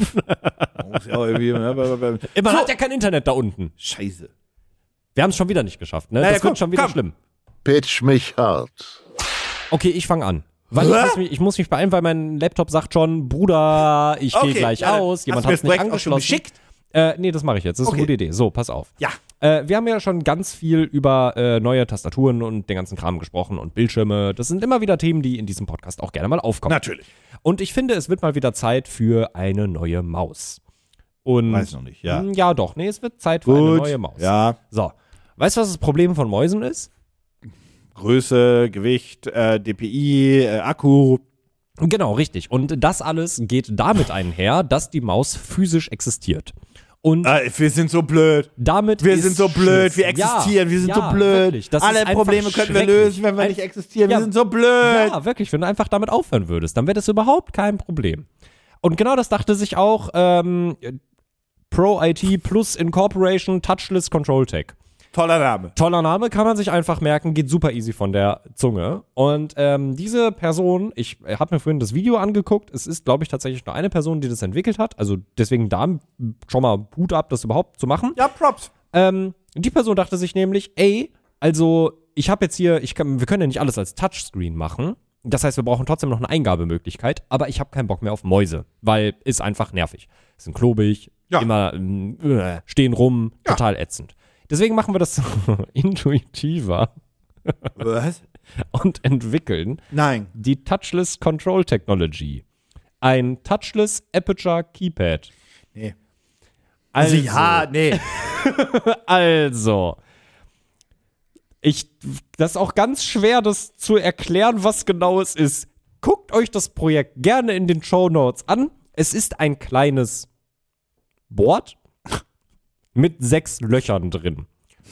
Man hat ja kein Internet da unten. Scheiße. Wir haben es schon wieder nicht geschafft, ne? Naja, Das wird schon wieder komm. schlimm. Pitch mich hart. Okay, ich fange an. Weil ich muss mich beeilen, weil mein Laptop sagt schon, Bruder, ich gehe gleich aus. Jemand hat es nicht angeschlossen. Geschickt? Nee, das mache ich jetzt. Das ist eine gute Idee. So, pass auf. Ja. Wir haben ja schon ganz viel über neue Tastaturen und den ganzen Kram gesprochen und Bildschirme. Das sind immer wieder Themen, die in diesem Podcast auch gerne mal aufkommen. Natürlich. Und ich finde, es wird mal wieder Zeit für eine neue Maus. Und Weiß noch nicht, ja. Ja, doch. Nee, es wird Zeit für eine neue Maus. Ja. So. Weißt du, was das Problem von Mäusen ist? Größe, Gewicht, DPI, Akku. Genau, richtig. Und das alles geht damit einher, dass die Maus physisch existiert. Und Wir sind so blöd. damit Wir ist sind so blöd. Schluss. Wir existieren. Wir sind so blöd. Wirklich. Das Alle ist einfach Probleme könnten wir schrecklich. lösen, wenn wir nicht existieren. Ja. Wir sind so blöd. Ja, wirklich. Wenn du einfach damit aufhören würdest, dann wäre das überhaupt kein Problem. Und genau das dachte sich auch Pro IT Plus Incorporation Touchless Control Tech. Toller Name. Toller Name, kann man sich einfach merken, geht super easy von der Zunge. Und diese Person, ich habe mir vorhin das Video angeguckt, es ist, glaube ich, tatsächlich nur eine Person, die das entwickelt hat. Also deswegen da schon mal Hut ab, das überhaupt zu machen. Ja, Props. Die Person dachte sich nämlich, also ich habe jetzt hier, wir können ja nicht alles als Touchscreen machen. Das heißt, wir brauchen trotzdem noch eine Eingabemöglichkeit, aber ich habe keinen Bock mehr auf Mäuse, weil ist einfach nervig. Sind klobig, immer stehen rum, total ätzend. Deswegen machen wir das intuitiver Was? und entwickeln Nein. die Touchless Control Technology. Ein Touchless Aperture Keypad. Nee. Also, nee. Also, das ist auch ganz schwer, das zu erklären, was genau es ist. Guckt euch das Projekt gerne in den Shownotes an. Es ist ein kleines Board mit 6 Löchern drin.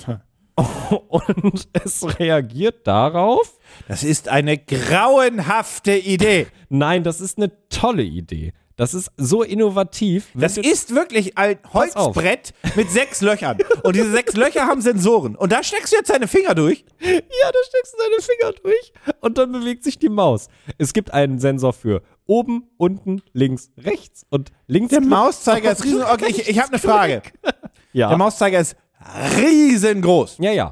Und es reagiert darauf. Das ist eine grauenhafte Idee. Nein, das ist eine tolle Idee. Das ist so innovativ. Das ist wirklich ein Holzbrett mit 6 Löchern. Und diese 6 Löcher haben Sensoren. Und da steckst du jetzt deine Finger durch. Ja, da steckst du deine Finger durch und dann bewegt sich die Maus. Es gibt einen Sensor für oben, unten, links, rechts und links. Der Mauszeiger ist riesen. Okay, ich habe eine Frage. Ja. Der Mauszeiger ist riesengroß. Ja.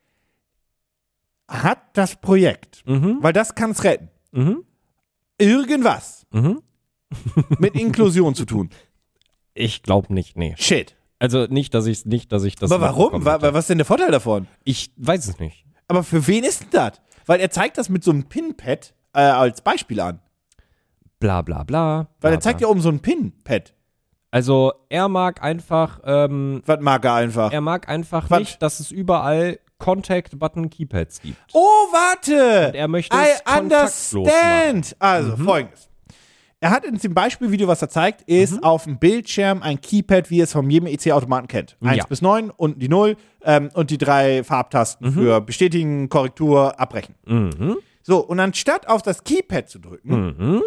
Hat das Projekt, weil das kann es retten, irgendwas mit Inklusion zu tun? Ich glaube nicht, nee. Shit. Also nicht, dass ich das. Aber warum? mitbekommen hätte. Was ist denn der Vorteil davon? Ich weiß es nicht. Aber für wen ist denn das? Weil er zeigt das mit so einem Pinpad als Beispiel an. Bla bla bla. Weil er zeigt ja oben so ein Pinpad. Also er mag einfach. Was mag er einfach? Er mag einfach Was? nicht, dass es überall Contact-Button-Keypads gibt. Oh, warte! Und er möchte I es kontaktlos understand. Also, folgendes. Er hat in dem Beispielvideo, was er zeigt, ist auf dem Bildschirm ein Keypad, wie es von jedem EC-Automaten kennt. 1 bis 9, unten die 0 und die 3 Farbtasten für Bestätigen, Korrektur, Abbrechen. So, und anstatt auf das Keypad zu drücken,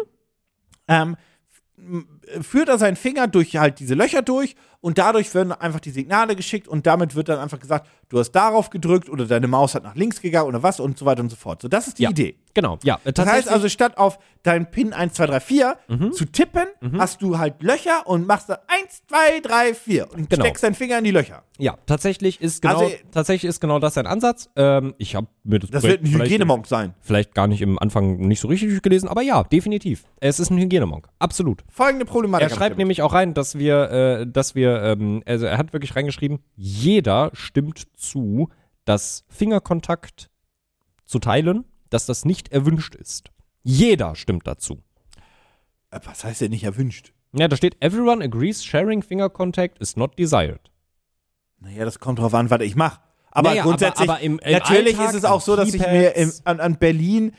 führt er seinen Finger durch halt diese Löcher durch und dadurch werden einfach die Signale geschickt und damit wird dann einfach gesagt, du hast darauf gedrückt oder deine Maus hat nach links gegangen oder was und so weiter und so fort. So, das ist die Idee. Genau, ja. Das heißt also, statt auf dein PIN 1, 2, 3, 4 zu tippen, hast du halt Löcher und machst da 1, 2, 3, 4 und steckst deinen Finger in die Löcher. Ja, tatsächlich ist genau das ein Ansatz. Ich habe mir das wird ein Hygienemonk sein. Vielleicht gar nicht im Anfang nicht so richtig gelesen, aber ja, definitiv. Es ist ein Hygienemonk, absolut. Folgende Problematik. Er schreibt nämlich auch rein, dass wir, also er hat wirklich reingeschrieben, jeder stimmt zu, dass Fingerkontakt zu teilen, dass das nicht erwünscht ist. Jeder stimmt dazu. Was heißt denn nicht erwünscht? Ja, da steht, everyone agrees sharing finger contact is not desired. Naja, das kommt drauf an, was ich mache. Aber grundsätzlich, aber im natürlich Alltag, ist es auch so, dass ich mir an Berlin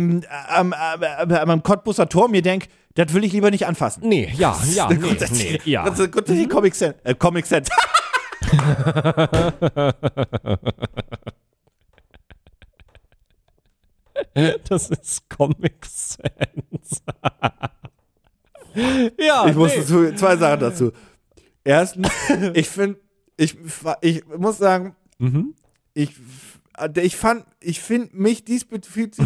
am Cottbusser Tor mir denke, das will ich lieber nicht anfassen. Nee, ja. Das ist grundsätzlich Comic Sense. Das ist Comic Sense. Ja, ich muss zwei Sachen dazu. Erstens, ich muss sagen, ich finde mich diesbezüglich,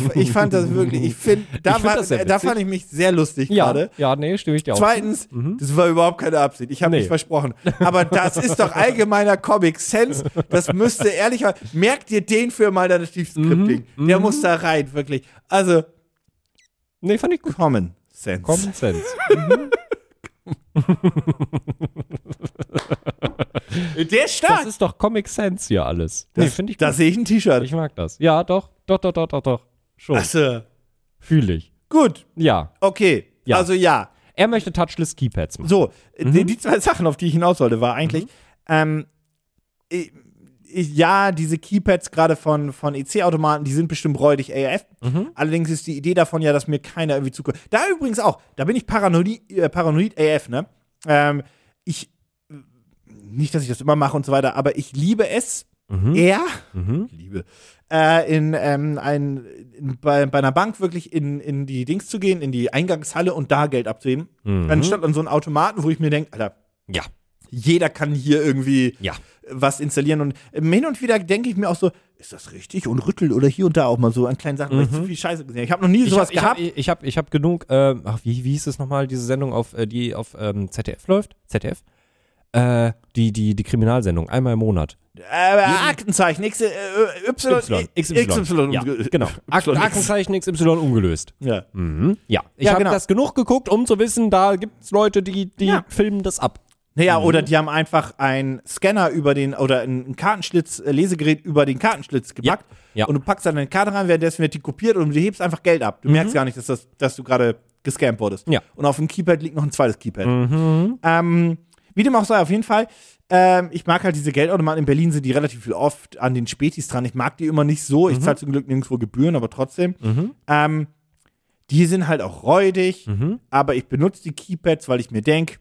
da fand ich mich sehr lustig gerade. Ja, nee, stimme ich dir auch. Zweitens, das war überhaupt keine Absicht. Ich habe nicht versprochen. Aber das ist doch allgemeiner Comic Sense. Das müsste ehrlich, merkt dir den für mal das Scripting. Der muss da rein, wirklich. Also, nee, fand ich gut. Common Sense. Common Sense. Der ist stark. Das ist doch Comic Sense hier alles. Finde ich gut. Da sehe ich ein T-Shirt. Ich mag das. Ja, doch. Schon. Achso. Fühle ich. Gut. Ja. Okay. Ja. Also ja. Er möchte Touchless Keypads machen. So, die zwei Sachen, auf die ich hinaus wollte, war eigentlich, diese Keypads gerade von EC-Automaten, die sind bestimmt räudig AF. Allerdings ist die Idee davon ja, dass mir keiner irgendwie zukommt. Da übrigens auch, da bin ich paranoid AF, ne? Nicht, dass ich das immer mache und so weiter, aber ich liebe es bei einer Bank wirklich in die Dings zu gehen, in die Eingangshalle und da Geld abzuheben. Anstatt an so einen Automaten, wo ich mir denke, Alter, ja, jeder kann hier irgendwie was installieren. Und hin und wieder denke ich mir auch so, ist das richtig? Und rüttel oder hier und da auch mal so an kleinen Sachen, weil ich zu viel Scheiße gesehen habe. Ich habe noch nie sowas gehabt. Ich hab genug, wie hieß es nochmal, diese Sendung, die auf ZDF läuft? ZDF? Die Kriminalsendung, einmal im Monat. Aktenzeichen XY. Ja, genau. Aktenzeichen XY ungelöst. Ja. Ja, ich habe das genug geguckt, um zu wissen, da gibt es Leute, die filmen das ab. Naja, oder die haben einfach einen Scanner oder ein Lesegerät über den Kartenschlitz gepackt. Ja. Und du packst dann deine Karte rein, währenddessen wird die kopiert und du hebst einfach Geld ab. Du merkst gar nicht, dass du gerade gescampt wurdest. Ja. Und auf dem Keypad liegt noch ein zweites Keypad. Wie dem auch sei, auf jeden Fall. Ich mag halt diese Geldautomaten. In Berlin sind die relativ viel oft an den Spätis dran. Ich mag die immer nicht so. Ich zahle zum Glück nirgendwo Gebühren, aber trotzdem. Die sind halt auch räudig. Aber ich benutze die Keypads, weil ich mir denke,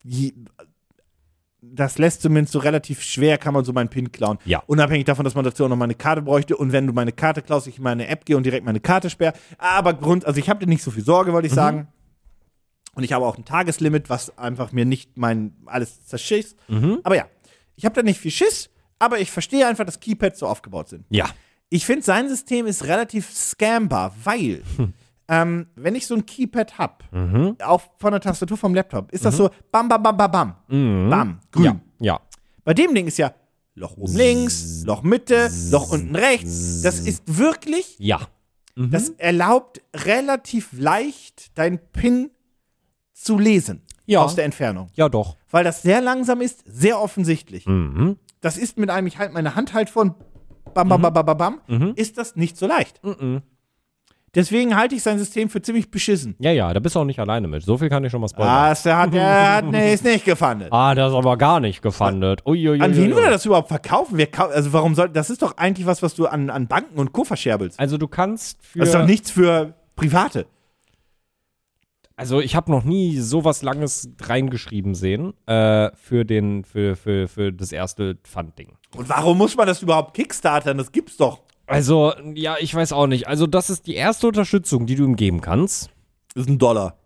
das lässt zumindest so relativ schwer, kann man so meinen PIN klauen. Ja. Unabhängig davon, dass man dazu auch noch meine Karte bräuchte. Und wenn du meine Karte klaust, ich in meine App gehe und direkt meine Karte sperre. Aber also ich habe dir nicht so viel Sorge, wollte ich sagen. Und ich habe auch ein Tageslimit, was einfach mir nicht alles zerschießt. Aber ja, ich habe da nicht viel Schiss, aber ich verstehe einfach, dass Keypads so aufgebaut sind. Ja. Ich finde, sein System ist relativ scambar, weil wenn ich so ein Keypad habe, auch von der Tastatur vom Laptop, ist das so bam, bam, bam, bam, bam. Bam, grün. Ja. Bei dem Ding ist ja Loch oben links, Loch Mitte, Loch unten rechts. Das ist wirklich, das erlaubt relativ leicht, dein PIN zu lesen aus der Entfernung. Ja, doch. Weil das sehr langsam ist, sehr offensichtlich. Das ist mit einem, ich halte meine Hand halt von bam, bam, bam, bam, bam, bam, ist das nicht so leicht. Deswegen halte ich sein System für ziemlich beschissen. Ja, da bist du auch nicht alleine mit. So viel kann ich schon mal spoilern. Der ist nicht gefundet. Der ist aber gar nicht gefundet. An wen will er das überhaupt verkaufen? Also warum das ist doch eigentlich was du an Banken und Co. verscherbelst. Also du kannst das ist doch nichts für Private. Also ich habe noch nie sowas Langes reingeschrieben sehen für das erste Pfandding. Und warum muss man das überhaupt kickstartern? Das gibt's doch. Also, ja, ich weiß auch nicht. Also das ist die erste Unterstützung, die du ihm geben kannst. Das ist $1.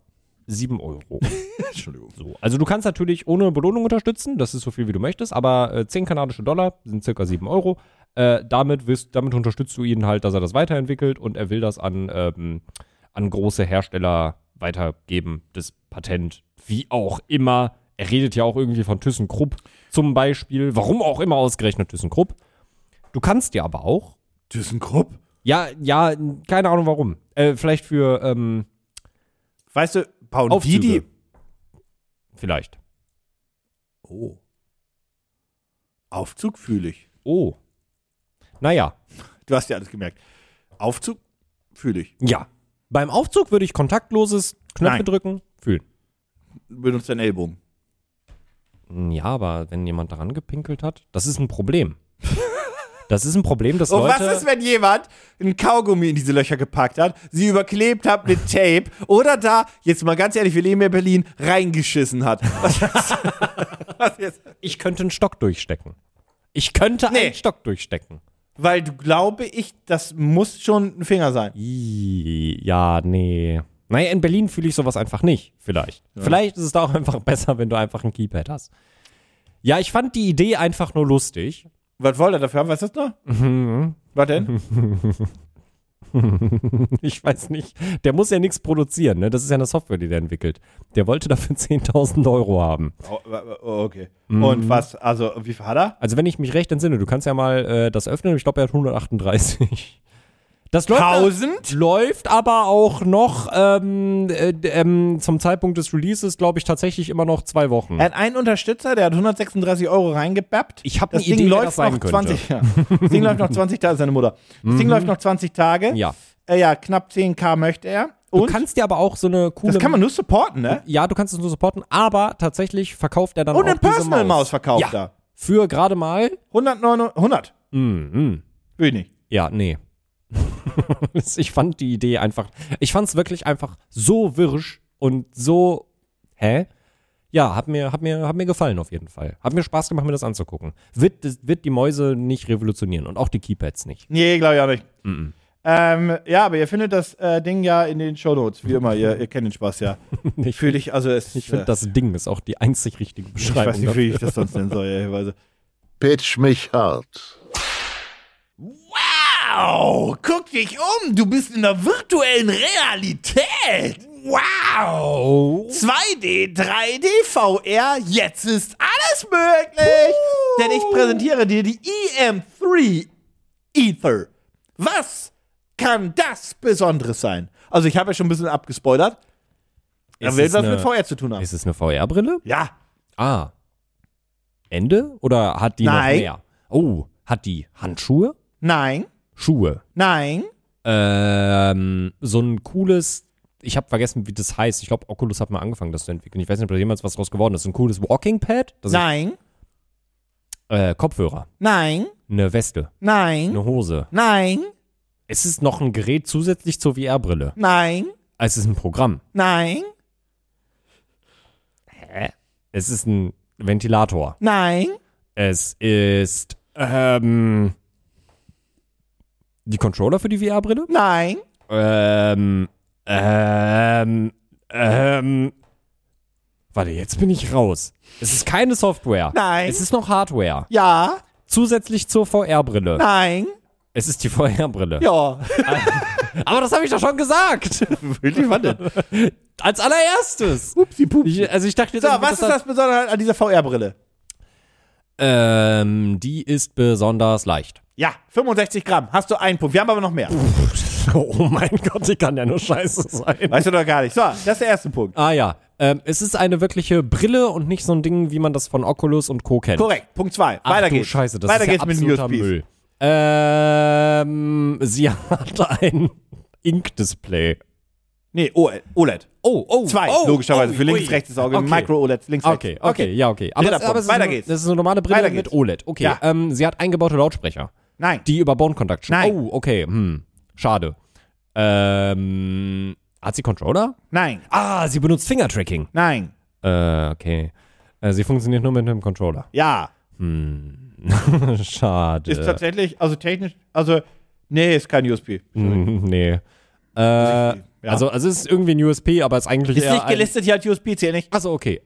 7 Euro. Entschuldigung. So. Also du kannst natürlich ohne Belohnung unterstützen, das ist so viel, wie du möchtest, aber 10 kanadische Dollar sind circa 7 Euro. Damit unterstützt du ihn halt, dass er das weiterentwickelt und er will das an große Hersteller weitergeben, das Patent, wie auch immer. Er redet ja auch irgendwie von ThyssenKrupp zum Beispiel. Warum auch immer ausgerechnet ThyssenKrupp. Du kannst dir aber auch. ThyssenKrupp? Ja, keine Ahnung warum. Vielleicht für Weißt du, bauen Aufzüge. die Vielleicht. Oh. Aufzug fühle ich. Oh. Naja. Du hast ja alles gemerkt. Aufzug fühle ich. Ja. Beim Aufzug würde ich kontaktloses Knöpfe Nein. drücken, fühlen. Benutzt deinen Ellbogen. Ja, aber wenn jemand daran gepinkelt hat, das ist ein Problem. Das ist ein Problem, dass Und Leute... was ist, wenn jemand einen Kaugummi in diese Löcher gepackt hat, sie überklebt hat mit Tape oder da, jetzt mal ganz ehrlich, wir leben in Berlin, reingeschissen hat? Was jetzt? Ich könnte einen Stock durchstecken. Ich könnte einen Stock durchstecken. Weil du glaube ich, das muss schon ein Finger sein. Ja, nee. Naja, in Berlin fühle ich sowas einfach nicht, vielleicht. Ja. Vielleicht ist es da auch einfach besser, wenn du einfach ein Keypad hast. Ja, ich fand die Idee einfach nur lustig. Was wollte er dafür haben? Was ist das noch? Was denn? Ich weiß nicht. Der muss ja nichts produzieren, ne? Das ist ja eine Software, die der entwickelt. Der wollte dafür 10.000 Euro haben. Oh, okay. Und was, also wie viel hat er? Also wenn ich mich recht entsinne, du kannst ja mal das öffnen. Ich glaube, er hat 138. Das läuft aber auch noch zum Zeitpunkt des Releases, glaube ich, tatsächlich immer noch 2 Wochen. Er hat einen Unterstützer, der hat 136 Euro reingebappt. Ich habe eine Ding Idee, läuft wer das sein noch könnte. 20, ja. Das Ding läuft noch 20 Tage, seine Mutter. Das Ding läuft noch 20 Tage. Ja. Ja, knapp 10.000 möchte er. Du Und kannst dir aber auch so eine coole... das kann man nur supporten, ne? Ja, du kannst es nur supporten, aber tatsächlich verkauft er dann Und auch eine diese Personal-Maus verkauft Ja. er. Für gerade mal... 100. Will ich nicht. Ja, nee. Ich fand die Idee einfach... Ich fand es wirklich einfach so wirsch und so... Ja, hat mir gefallen auf jeden Fall. Hat mir Spaß gemacht, mir das anzugucken. Wird die Mäuse nicht revolutionieren und auch die Keypads nicht. Nee, glaube ich auch nicht. Ja, aber ihr findet das Ding ja in den Shownotes, wie immer. Ihr kennt den Spaß ja. Ich finde, das Ding ist auch die einzig richtige Ich Beschreibung. weiß nicht, wie ich das sonst nennen soll, ehrlicherweise. Pitch mich hart. Wow, guck dich um, du bist in der virtuellen Realität. Wow. 2D, 3D, VR, jetzt ist alles möglich. Denn ich präsentiere dir die EM3 Ether. Was kann das Besonderes sein? Also ich habe ja schon ein bisschen abgespoilert. Er will was mit VR zu tun haben. Ist es eine VR-Brille? Ja. Ah. Ende? Oder hat die Nein. noch mehr? Oh, hat die Handschuhe? Nein. Schuhe? Nein. So ein cooles, ich habe vergessen, wie das heißt. Ich glaube, Oculus hat mal angefangen, das zu entwickeln. Ich weiß nicht, ob da jemals was draus geworden ist. Ein cooles Walking Pad? Nein. Kopfhörer? Nein. Eine Weste? Nein. Eine Hose? Nein. Ist es noch ein Gerät zusätzlich zur VR-Brille? Nein. Es ist ein Programm? Nein. Es ist ein Ventilator? Nein. Es ist, die Controller für die VR-Brille? Nein. Warte, jetzt bin ich raus. Es ist keine Software. Nein. Es ist noch Hardware. Ja. Zusätzlich zur VR-Brille. Nein. Es ist die VR-Brille. Ja. Aber das habe ich doch schon gesagt. Wirklich, was denn? Als allererstes. Upsi, pupsi. Ich dachte jetzt... So, was ist das Besondere an dieser VR-Brille? Die ist besonders leicht. Ja, 65 Gramm. Hast du einen Punkt. Wir haben aber noch mehr. Oh mein Gott, die kann ja nur scheiße sein. Weißt du doch gar nicht. So, das ist der erste Punkt. Ah ja. Es ist eine wirkliche Brille und nicht so ein Ding, wie man das von Oculus und Co. kennt. Korrekt. Punkt 2. Ach, Weiter du geht's. Scheiße, das Weiter ist ja geht's mit den absoluter USPs. Müll. Sie hat ein Ink-Display. Nee, OLED. Oh. 2, logischerweise. Für links, rechtes Auge. Okay. Micro-OLED, links, rechts. Okay, ja, okay. Aber Dritter Punkt. es ist Weiter eine, geht's. Das ist eine normale Brille Weiter mit geht's. OLED. Okay, Ja. sie hat eingebaute Lautsprecher, Nein. die über Bone Conduction. Nein. Oh, okay, schade. Hat sie Controller? Nein. Ah, sie benutzt Finger-Tracking. Nein. Okay. Sie funktioniert nur mit einem Controller. Ja. Schade. Ist tatsächlich, also technisch, nee, ist kein USP. Nee. Ja, Ja. Also es ist irgendwie ein USP, aber es ist eigentlich Ist eher nicht gelistet hier als USP, zählt nicht. Achso, okay.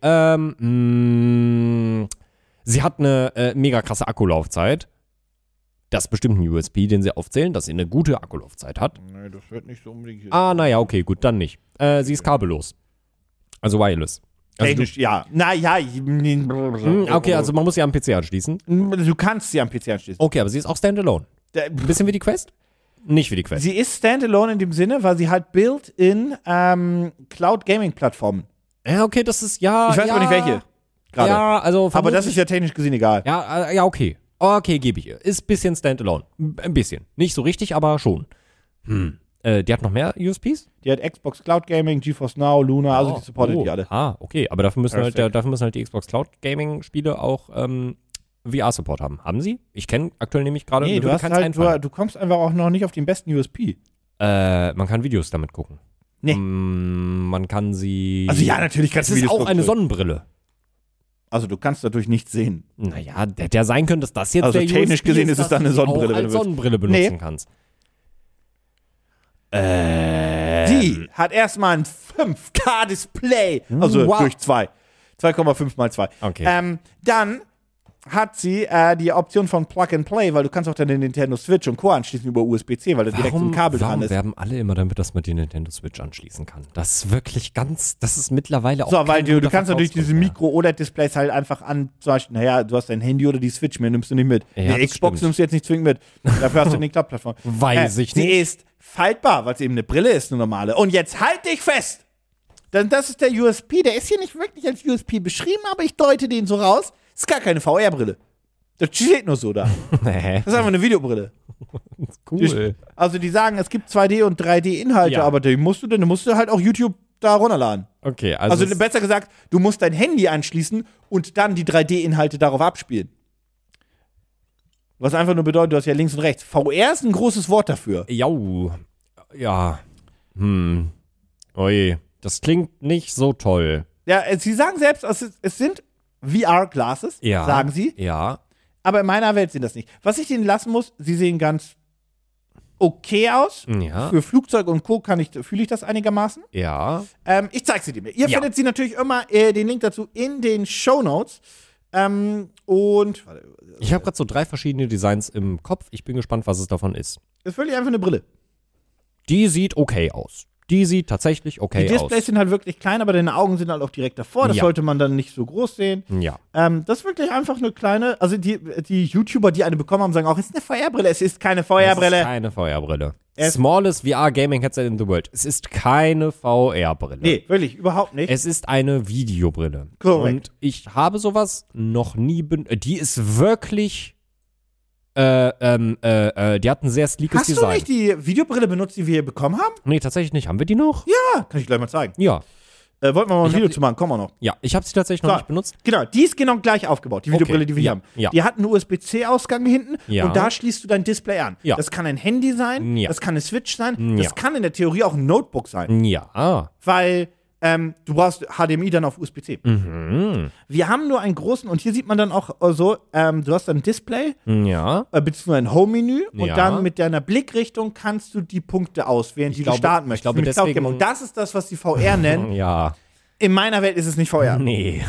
Sie hat eine mega krasse Akkulaufzeit. Das ist bestimmt ein USP, den sie aufzählen, dass sie eine gute Akkulaufzeit hat. Nee, das wird nicht so unbedingt. Naja, okay, gut, dann nicht. Sie ist kabellos. Also wireless. Also Technisch, ja. Naja. okay, also man muss sie am PC anschließen. Du kannst sie am PC anschließen. Okay, aber sie ist auch standalone. Ein bisschen wie die Quest? Nicht wie die Quest. Sie ist standalone in dem Sinne, weil sie halt built-in Cloud-Gaming-Plattformen. Ja, okay, das ist, ja. Ich weiß aber nicht welche. Gerade. Ja, also Aber das ist ja technisch gesehen egal. Ja, okay. Okay, gebe ich ihr. Ist ein bisschen standalone. Ein bisschen. Nicht so richtig, aber schon. Die hat noch mehr USPs? Die hat Xbox Cloud Gaming, GeForce Now, Luna, also die supportet die alle. Okay. Aber dafür müssen Perfekt. halt die Xbox Cloud Gaming Spiele auch VR-Support haben. Haben sie? Ich kenne aktuell nämlich gerade. Nee, du kommst einfach auch noch nicht auf den besten USP. Man kann Videos damit gucken. Nee. Man kann sie. Also ja, natürlich kannst Es du ist Videos auch gucken. eine Sonnenbrille. Also du kannst dadurch nichts sehen. Naja, hätte ja sein können, dass das jetzt Also der technisch USP gesehen ist es dass dann eine du Sonnenbrille, auch wenn du als willst. Sonnenbrille benutzen kannst. Die hat erstmal ein 5K-Display. Also Wow. durch 2. 2,5 mal 2. Okay. Dann hat sie die Option von Plug and Play, weil du kannst auch dann den Nintendo Switch und Co. anschließen über USB-C, weil da direkt ein Kabel dran Warum ist. werben alle immer damit, dass man die Nintendo Switch anschließen kann? Das ist wirklich das ist mittlerweile auch So, weil kein du guter kannst natürlich diese Verkaufsgrund mehr. Micro-OLED-Displays halt einfach an, zum Beispiel, naja, du hast dein Handy oder die Switch mehr, nimmst du nicht mit. Ja, Die das Xbox stimmt. nimmst du jetzt nicht zwingend mit. Dafür hast du eine Cloud-Plattform. Weiß ich Sie nicht. ist faltbar, weil es eben eine Brille ist, eine normale. Und jetzt halt dich fest! Denn das ist der USP, der ist hier nicht wirklich als USP beschrieben, aber ich deute den so raus. Ist gar keine VR-Brille. Das steht nur so da. Nee, Das ist einfach eine Videobrille. cool. Also die sagen, es gibt 2D und 3D-Inhalte, Ja. aber die musst du halt auch YouTube da runterladen. Okay, Also besser gesagt, du musst dein Handy anschließen und dann die 3D-Inhalte darauf abspielen. Was einfach nur bedeutet, du hast ja links und rechts. VR ist ein großes Wort dafür. Jau. Ja. Oje. Das klingt nicht so toll. Ja, sie sagen selbst, es sind VR-Glasses, Ja. sagen sie. Ja. Aber in meiner Welt sind das nicht. Was ich denen lassen muss, sie sehen ganz okay aus. Ja. Für Flugzeug und Co. fühle ich das einigermaßen. Ja. Ich zeige sie dir. Ihr Ja. findet sie natürlich immer, den Link dazu in den Shownotes. Und warte, Ich habe gerade so 3 verschiedene Designs im Kopf. Ich bin gespannt, was es davon ist. das ist wirklich einfach eine Brille. Die sieht okay aus. Die sieht tatsächlich okay Die Displays aus. sind halt wirklich klein, aber deine Augen sind halt auch direkt davor. Das Ja. sollte man dann nicht so groß sehen. Ja. Das ist wirklich einfach eine kleine, also die YouTuber, die eine bekommen haben, sagen auch, es ist eine VR-Brille. Es ist keine VR-Brille. Es ist keine VR-Brille. Es- Smallest VR-Gaming-Headset in the world. Es ist keine VR-Brille. Nee, wirklich, überhaupt nicht. Es ist eine Videobrille. Korrekt. Und ich habe sowas noch nie die ist wirklich die hat ein sehr sleekes Hast du Design. nicht die Videobrille benutzt, die wir hier bekommen haben? Nee, tatsächlich nicht. Haben wir die noch? Ja, kann ich gleich mal zeigen. Ja. Wollten wir mal ein Ich hab Video die- zu machen, kommen wir noch. Ja, ich habe sie tatsächlich noch So. nicht benutzt. Genau, die ist genau gleich aufgebaut, die Videobrille, Okay, die wir hier ja, haben. ja. Die hat einen USB-C-Ausgang hinten Ja. und da schließt du dein Display an. Ja. Das kann ein Handy sein, Ja. das kann eine Switch sein, Ja. das kann in der Theorie auch ein Notebook sein, Ja. weil du brauchst HDMI dann auf USB-C. Mhm. Wir haben nur einen großen, und hier sieht man dann auch so, du hast ein Display, Ja. beziehungsweise ein Home-Menü und Ja. dann mit deiner Blickrichtung kannst du die Punkte auswählen, die glaube- du starten ich möchtest. glaube, Nämlich deswegen- Cloud Gaming. Und das ist das, was die VR nennen. Ja. In meiner Welt ist es nicht VR. Nee.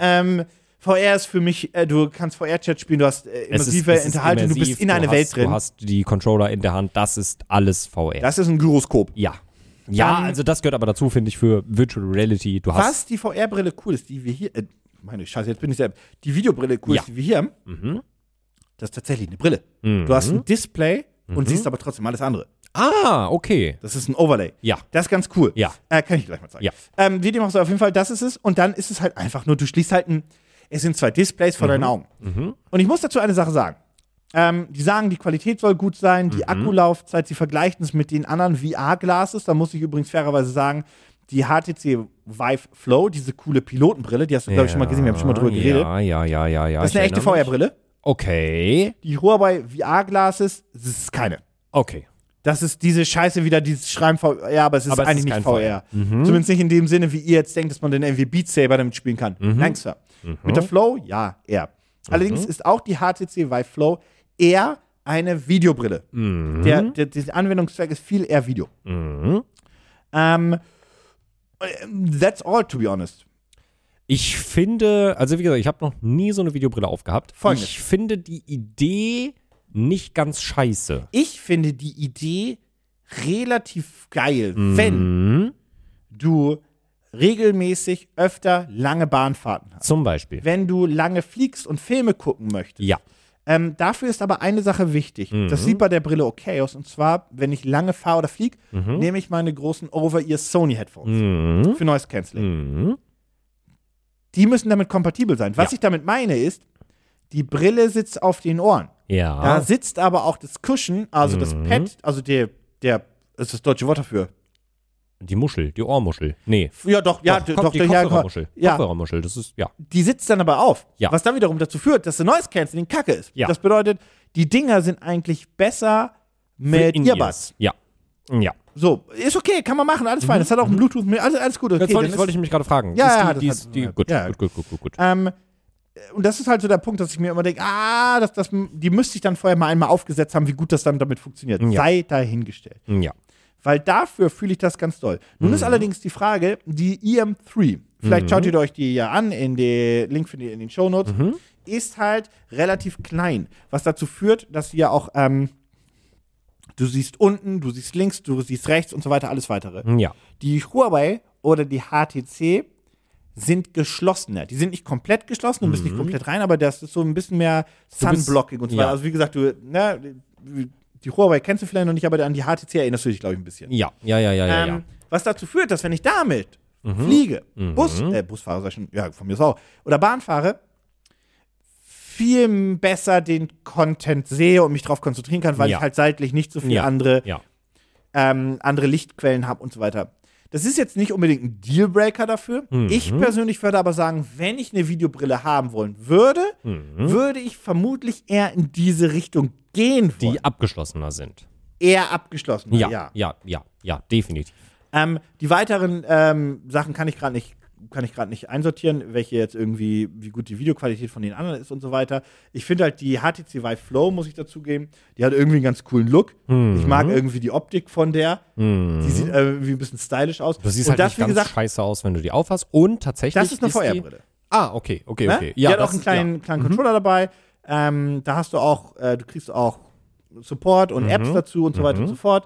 VR ist für mich, du kannst VR-Chat spielen, du hast immersive Unterhaltung, du bist in einer Welt drin. Du hast die Controller in der Hand. Das ist alles VR. Das ist ein Gyroskop. Ja. Ja, also das gehört aber dazu, finde ich, für Virtual Reality. Du hast. Was die VR-Brille cool ist, die wir hier, meine Scheiße, jetzt bin ich selbst, die Videobrille cool Ja. ist, die wir hier haben, das ist tatsächlich eine Brille. Mhm. Du hast ein Display und siehst aber trotzdem alles andere. Ah, okay. Das ist ein Overlay. Ja. Das ist ganz cool. Ja. Kann ich gleich mal zeigen. Ja. Wie dem auch so, auf jeden Fall, das ist es. Und dann ist es halt einfach nur, du schließt halt es sind 2 Displays vor deinen Augen. Und ich muss dazu eine Sache sagen. Die sagen, die Qualität soll gut sein, die Akkulaufzeit, sie vergleichen es mit den anderen VR-Glasses. Da muss ich übrigens fairerweise sagen, die HTC Vive Flow, diese coole Pilotenbrille, die hast du, glaube ich, schon mal gesehen, wir haben schon mal drüber geredet. Ja. Das ist eine echte VR-Brille. Okay. Die Huawei VR-Glasses, das ist keine. Okay. Das ist diese Scheiße wieder, dieses Schreiben VR, aber es ist Aber es eigentlich ist nicht kein VR. VR. Zumindest nicht in dem Sinne, wie ihr jetzt denkt, dass man den irgendwie Beat Saber damit spielen kann. Nein, Sir. Mit der Flow, ja, eher. Allerdings ist auch die HTC Vive Flow eher eine Videobrille. Der Anwendungszweck ist viel eher Video. That's all, to be honest. Ich finde, also wie gesagt, ich habe noch nie so eine Videobrille aufgehabt. Folgendes. Ich finde die Idee nicht ganz scheiße. Ich finde die Idee relativ geil, wenn du regelmäßig öfter lange Bahnfahrten hast. Zum Beispiel. Wenn du lange fliegst und Filme gucken möchtest. Ja. Dafür ist aber eine Sache wichtig. Das sieht bei der Brille okay aus. Und zwar, wenn ich lange fahre oder fliege, nehme ich meine großen Over-Ear Sony Headphones für Noise Cancelling. Die müssen damit kompatibel sein. Was ich damit meine ist, die Brille sitzt auf den Ohren. Ja. Da sitzt aber auch das Cushion, also das Pad, also das ist das deutsche Wort dafür. Die Muschel, die Ohrmuschel. Nee. Ja, doch, ja, die doch, Kopfhörermuschel. ja. Kopfhörermuschel, das ist, ja. Die sitzt dann aber auf. Ja. Was dann wiederum dazu führt, dass der Noise Cancelling Kacke ist. Ja. Das bedeutet, die Dinger sind eigentlich besser mit Earbuds. Ja. Ja. So, ist okay, kann man machen, alles fein. Das hat auch ein Bluetooth, alles gut. Okay, Jetzt wollte ich mich gerade fragen. Ja, ist das hat- gut, ja. gut. Und das ist halt so der Punkt, dass ich mir immer denke, die müsste ich dann vorher mal einmal aufgesetzt haben, wie gut das dann damit funktioniert. Ja. Sei dahingestellt. Ja. Weil dafür fühle ich das ganz doll. Nun ist allerdings die Frage, die EM3, vielleicht schaut ihr euch die ja an, Link findet ihr in den Shownotes, ist halt relativ klein. Was dazu führt, dass sie ja auch, du siehst unten, du siehst links, du siehst rechts und so weiter, alles weitere. Ja. Die Huawei oder die HTC sind geschlossener. Die sind nicht komplett geschlossen, du bist nicht komplett rein, aber das ist so ein bisschen mehr Sunblocking und so weiter. ja. Also wie gesagt, die Huawei kennst du vielleicht noch nicht, aber an die HTC erinnerst du dich, glaube ich, ein bisschen. Ja. Was dazu führt, dass wenn ich damit fliege, Busfahrer, sag ich schon, ja, von mir ist auch, oder Bahn fahre, viel besser den Content sehe und mich darauf konzentrieren kann, weil ich halt seitlich nicht so viele andere Lichtquellen habe und so weiter. Das ist jetzt nicht unbedingt ein Dealbreaker dafür. Ich persönlich würde aber sagen, wenn ich eine Videobrille haben wollen würde, würde ich vermutlich eher in diese Richtung gehen wollen. Die abgeschlossener sind. Eher abgeschlossen. Ja, definitiv. Die weiteren Sachen kann ich gerade nicht einsortieren, welche jetzt irgendwie, wie gut die Videoqualität von den anderen ist und so weiter. Ich finde halt die HTC Vive Flow, muss ich dazugeben, die hat irgendwie einen ganz coolen Look. Ich mag irgendwie die Optik von der. Die sieht irgendwie ein bisschen stylisch aus. Du siehst und halt nicht ganz scheiße aus, wenn du die aufhast. Und tatsächlich das ist eine VR-Brille. Okay. Ne? Die Ja, hat auch einen kleinen Controller dabei. Da hast du auch, du kriegst auch Support und Apps dazu und so weiter und so fort.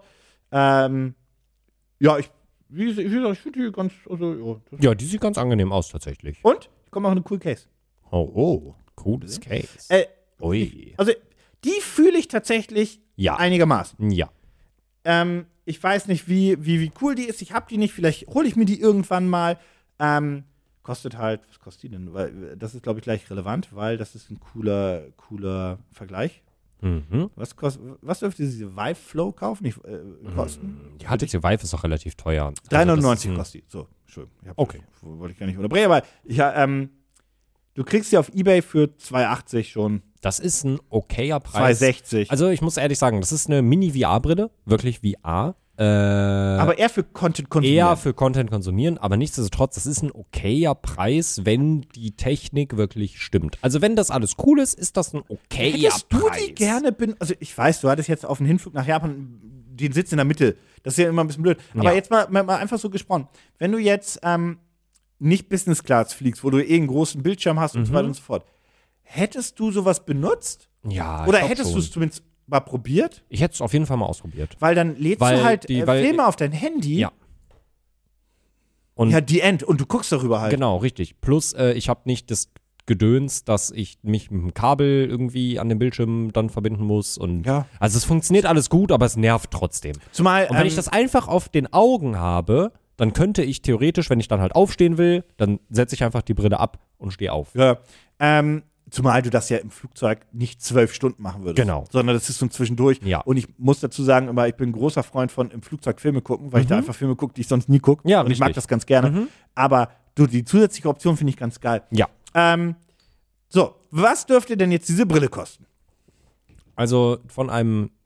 Wie gesagt, ich finde die ganz, die sieht ganz angenehm aus, tatsächlich. Und? Ich komme auch in einen coolen Case. Cooles Case. Ui. Also, die fühle ich tatsächlich einigermaßen. Ja. Ich weiß nicht, wie cool die ist. Ich habe die nicht. Vielleicht hole ich mir die irgendwann mal. Kostet halt, was kostet die denn? Weil das ist, glaube ich, gleich relevant, weil das ist ein cooler Vergleich. Was dürfte diese Vive Flow kaufen? Kosten? Die HTC Vive ist auch relativ teuer. 3,99 kostet die. So, Entschuldigung. Okay. Wollte ich gar nicht unterbrechen, aber du kriegst sie auf EBay für 2,80 schon. Das ist ein okayer Preis. 2,60. Also ich muss ehrlich sagen, das ist eine Mini-VR-Brille, wirklich VR. Aber eher für Content konsumieren. Eher für Content konsumieren, aber nichtsdestotrotz, das ist ein okayer Preis, wenn die Technik wirklich stimmt. Also wenn das alles cool ist, ist das ein okayer Hättest du Preis. die gerne also ich weiß, du hattest jetzt auf dem Hinflug nach Japan den Sitz in der Mitte. Das ist ja immer ein bisschen blöd. Aber jetzt mal einfach so gesprochen. Wenn du jetzt nicht Business Class fliegst, wo du einen großen Bildschirm hast und so weiter und so fort, hättest du sowas benutzt? Ja, Oder hättest du es zumindest mal probiert? Ich hätte es auf jeden Fall mal ausprobiert. Weil dann lädst du halt Filme auf dein Handy. Ja. Und die End. Und du guckst darüber halt. Genau, richtig. Plus, ich habe nicht das Gedöns, dass ich mich mit dem Kabel irgendwie an den Bildschirm dann verbinden muss. Und also es funktioniert alles gut, aber es nervt trotzdem. Zumal, und wenn ich das einfach auf den Augen habe, dann könnte ich theoretisch, wenn ich dann halt aufstehen will, dann setze ich einfach die Brille ab und stehe auf. Ja. Zumal du das ja im Flugzeug nicht 12 Stunden machen würdest. Genau. Sondern das ist so zwischendurch. Ja. Und ich muss dazu sagen, immer, ich bin ein großer Freund von im Flugzeug Filme gucken, weil ich da einfach Filme gucke, die ich sonst nie gucke. Ja, und ich mag das ganz gerne. Aber die zusätzliche Option finde ich ganz geil. Ja. So, was dürfte denn jetzt diese Brille kosten? Also von einem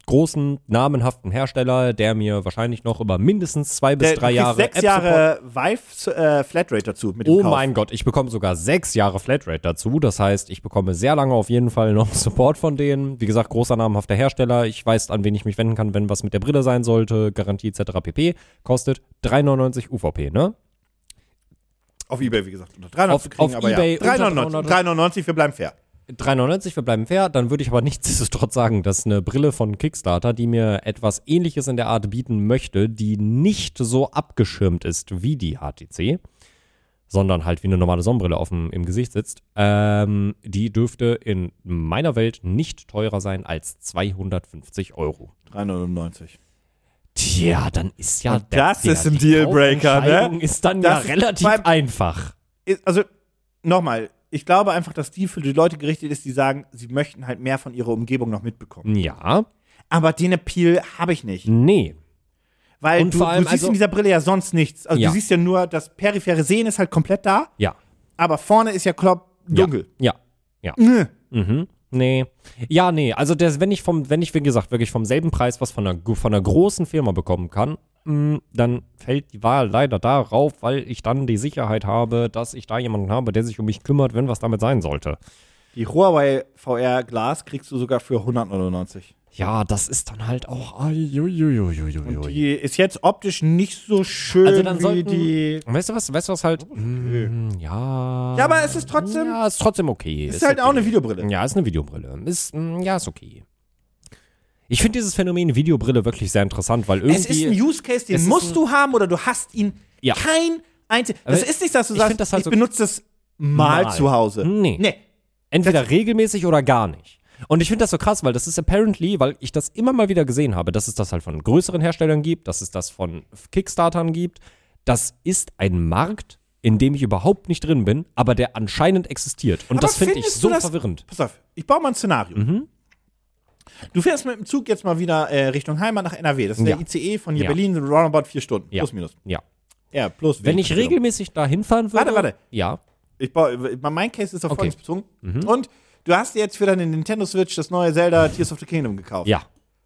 großen, namenhaften Hersteller, der mir wahrscheinlich noch über mindestens 2 bis 3 Jahre 6 Jahre Vive Flatrate dazu mit dem Oh Kauf. mein Gott, ich bekomme sogar 6 Jahre Flatrate dazu. Das heißt, ich bekomme sehr lange auf jeden Fall noch Support von denen. Wie gesagt, großer namenhafter Hersteller. Ich weiß, an wen ich mich wenden kann, wenn was mit der Brille sein sollte. Garantie etc. pp. Kostet 3,99 UVP, ne? Auf Ebay, wie gesagt, unter 300 zu kriegen, auf aber eBay ja. unter 3,99, wir bleiben fair. 3,99, wir bleiben fair. Dann würde ich aber nichtsdestotrotz sagen, dass eine Brille von Kickstarter, die mir etwas Ähnliches in der Art bieten möchte, die nicht so abgeschirmt ist wie die HTC, sondern halt wie eine normale Sonnenbrille im Gesicht sitzt, die dürfte in meiner Welt nicht teurer sein als 250 €. 3,99. Tja, dann ist ja Und das ist ein Dealbreaker, ne? Kaufentscheidung ist dann Das ja ist relativ einfach. Also, nochmal, ich glaube einfach, dass die für die Leute gerichtet ist, die sagen, sie möchten halt mehr von ihrer Umgebung noch mitbekommen. Ja, Aber den Appeal habe ich nicht. nee. Weil Und du, vor allem, du siehst also- in dieser Brille ja sonst nichts. Also Ja. du siehst ja nur, das periphere Sehen ist halt komplett da, Ja. aber vorne ist ja dunkel. Ja. Mhm. Nee. Ja, nee. Also wenn ich, wie gesagt, wirklich vom selben Preis was von einer großen Firma bekommen kann, dann fällt die Wahl leider darauf, weil ich dann die Sicherheit habe, dass ich da jemanden habe, der sich um mich kümmert, wenn was damit sein sollte. Die Huawei VR Glas kriegst du sogar für 199. Ja, das ist dann halt auch. Und die ist jetzt optisch nicht so schön Also dann wie sollten- die. Weißt du was halt? Ja. Ja, aber es ist trotzdem. Ja, ist trotzdem okay. Ist halt auch eine Videobrille. Ja, ist eine Videobrille. Ist okay. Ich finde dieses Phänomen Videobrille wirklich sehr interessant, weil irgendwie. Es ist ein Use Case, den es ist musst du haben oder du hast ihn Ja. kein einziges. Das Aber ist nicht, dass du ich sagst, find das halt ich so- benutze das mal zu Hause. Nee. Entweder regelmäßig oder gar nicht. Und ich finde das so krass, weil das ist apparently, weil ich das immer mal wieder gesehen habe, dass es das halt von größeren Herstellern gibt, dass es das von Kickstartern gibt. Das ist ein Markt, in dem ich überhaupt nicht drin bin, aber der anscheinend existiert. Und Aber das finde ich findest so du das- verwirrend. Pass auf, ich baue mal ein Szenario. Mhm. Du fährst mit dem Zug jetzt mal wieder Richtung Heimat nach NRW. Das ist Ja. der ICE von hier Ja. Berlin, so roundabout 4 Stunden. Ja. Plus, minus. Ja. Ja, plus. Wenn ich regelmäßig da hinfahren würde. Warte. Ja. Mein Case ist auf Okay. Folgendes bezogen. Und du hast dir jetzt für deine Nintendo Switch das neue Zelda Tears of the Kingdom gekauft. Ja.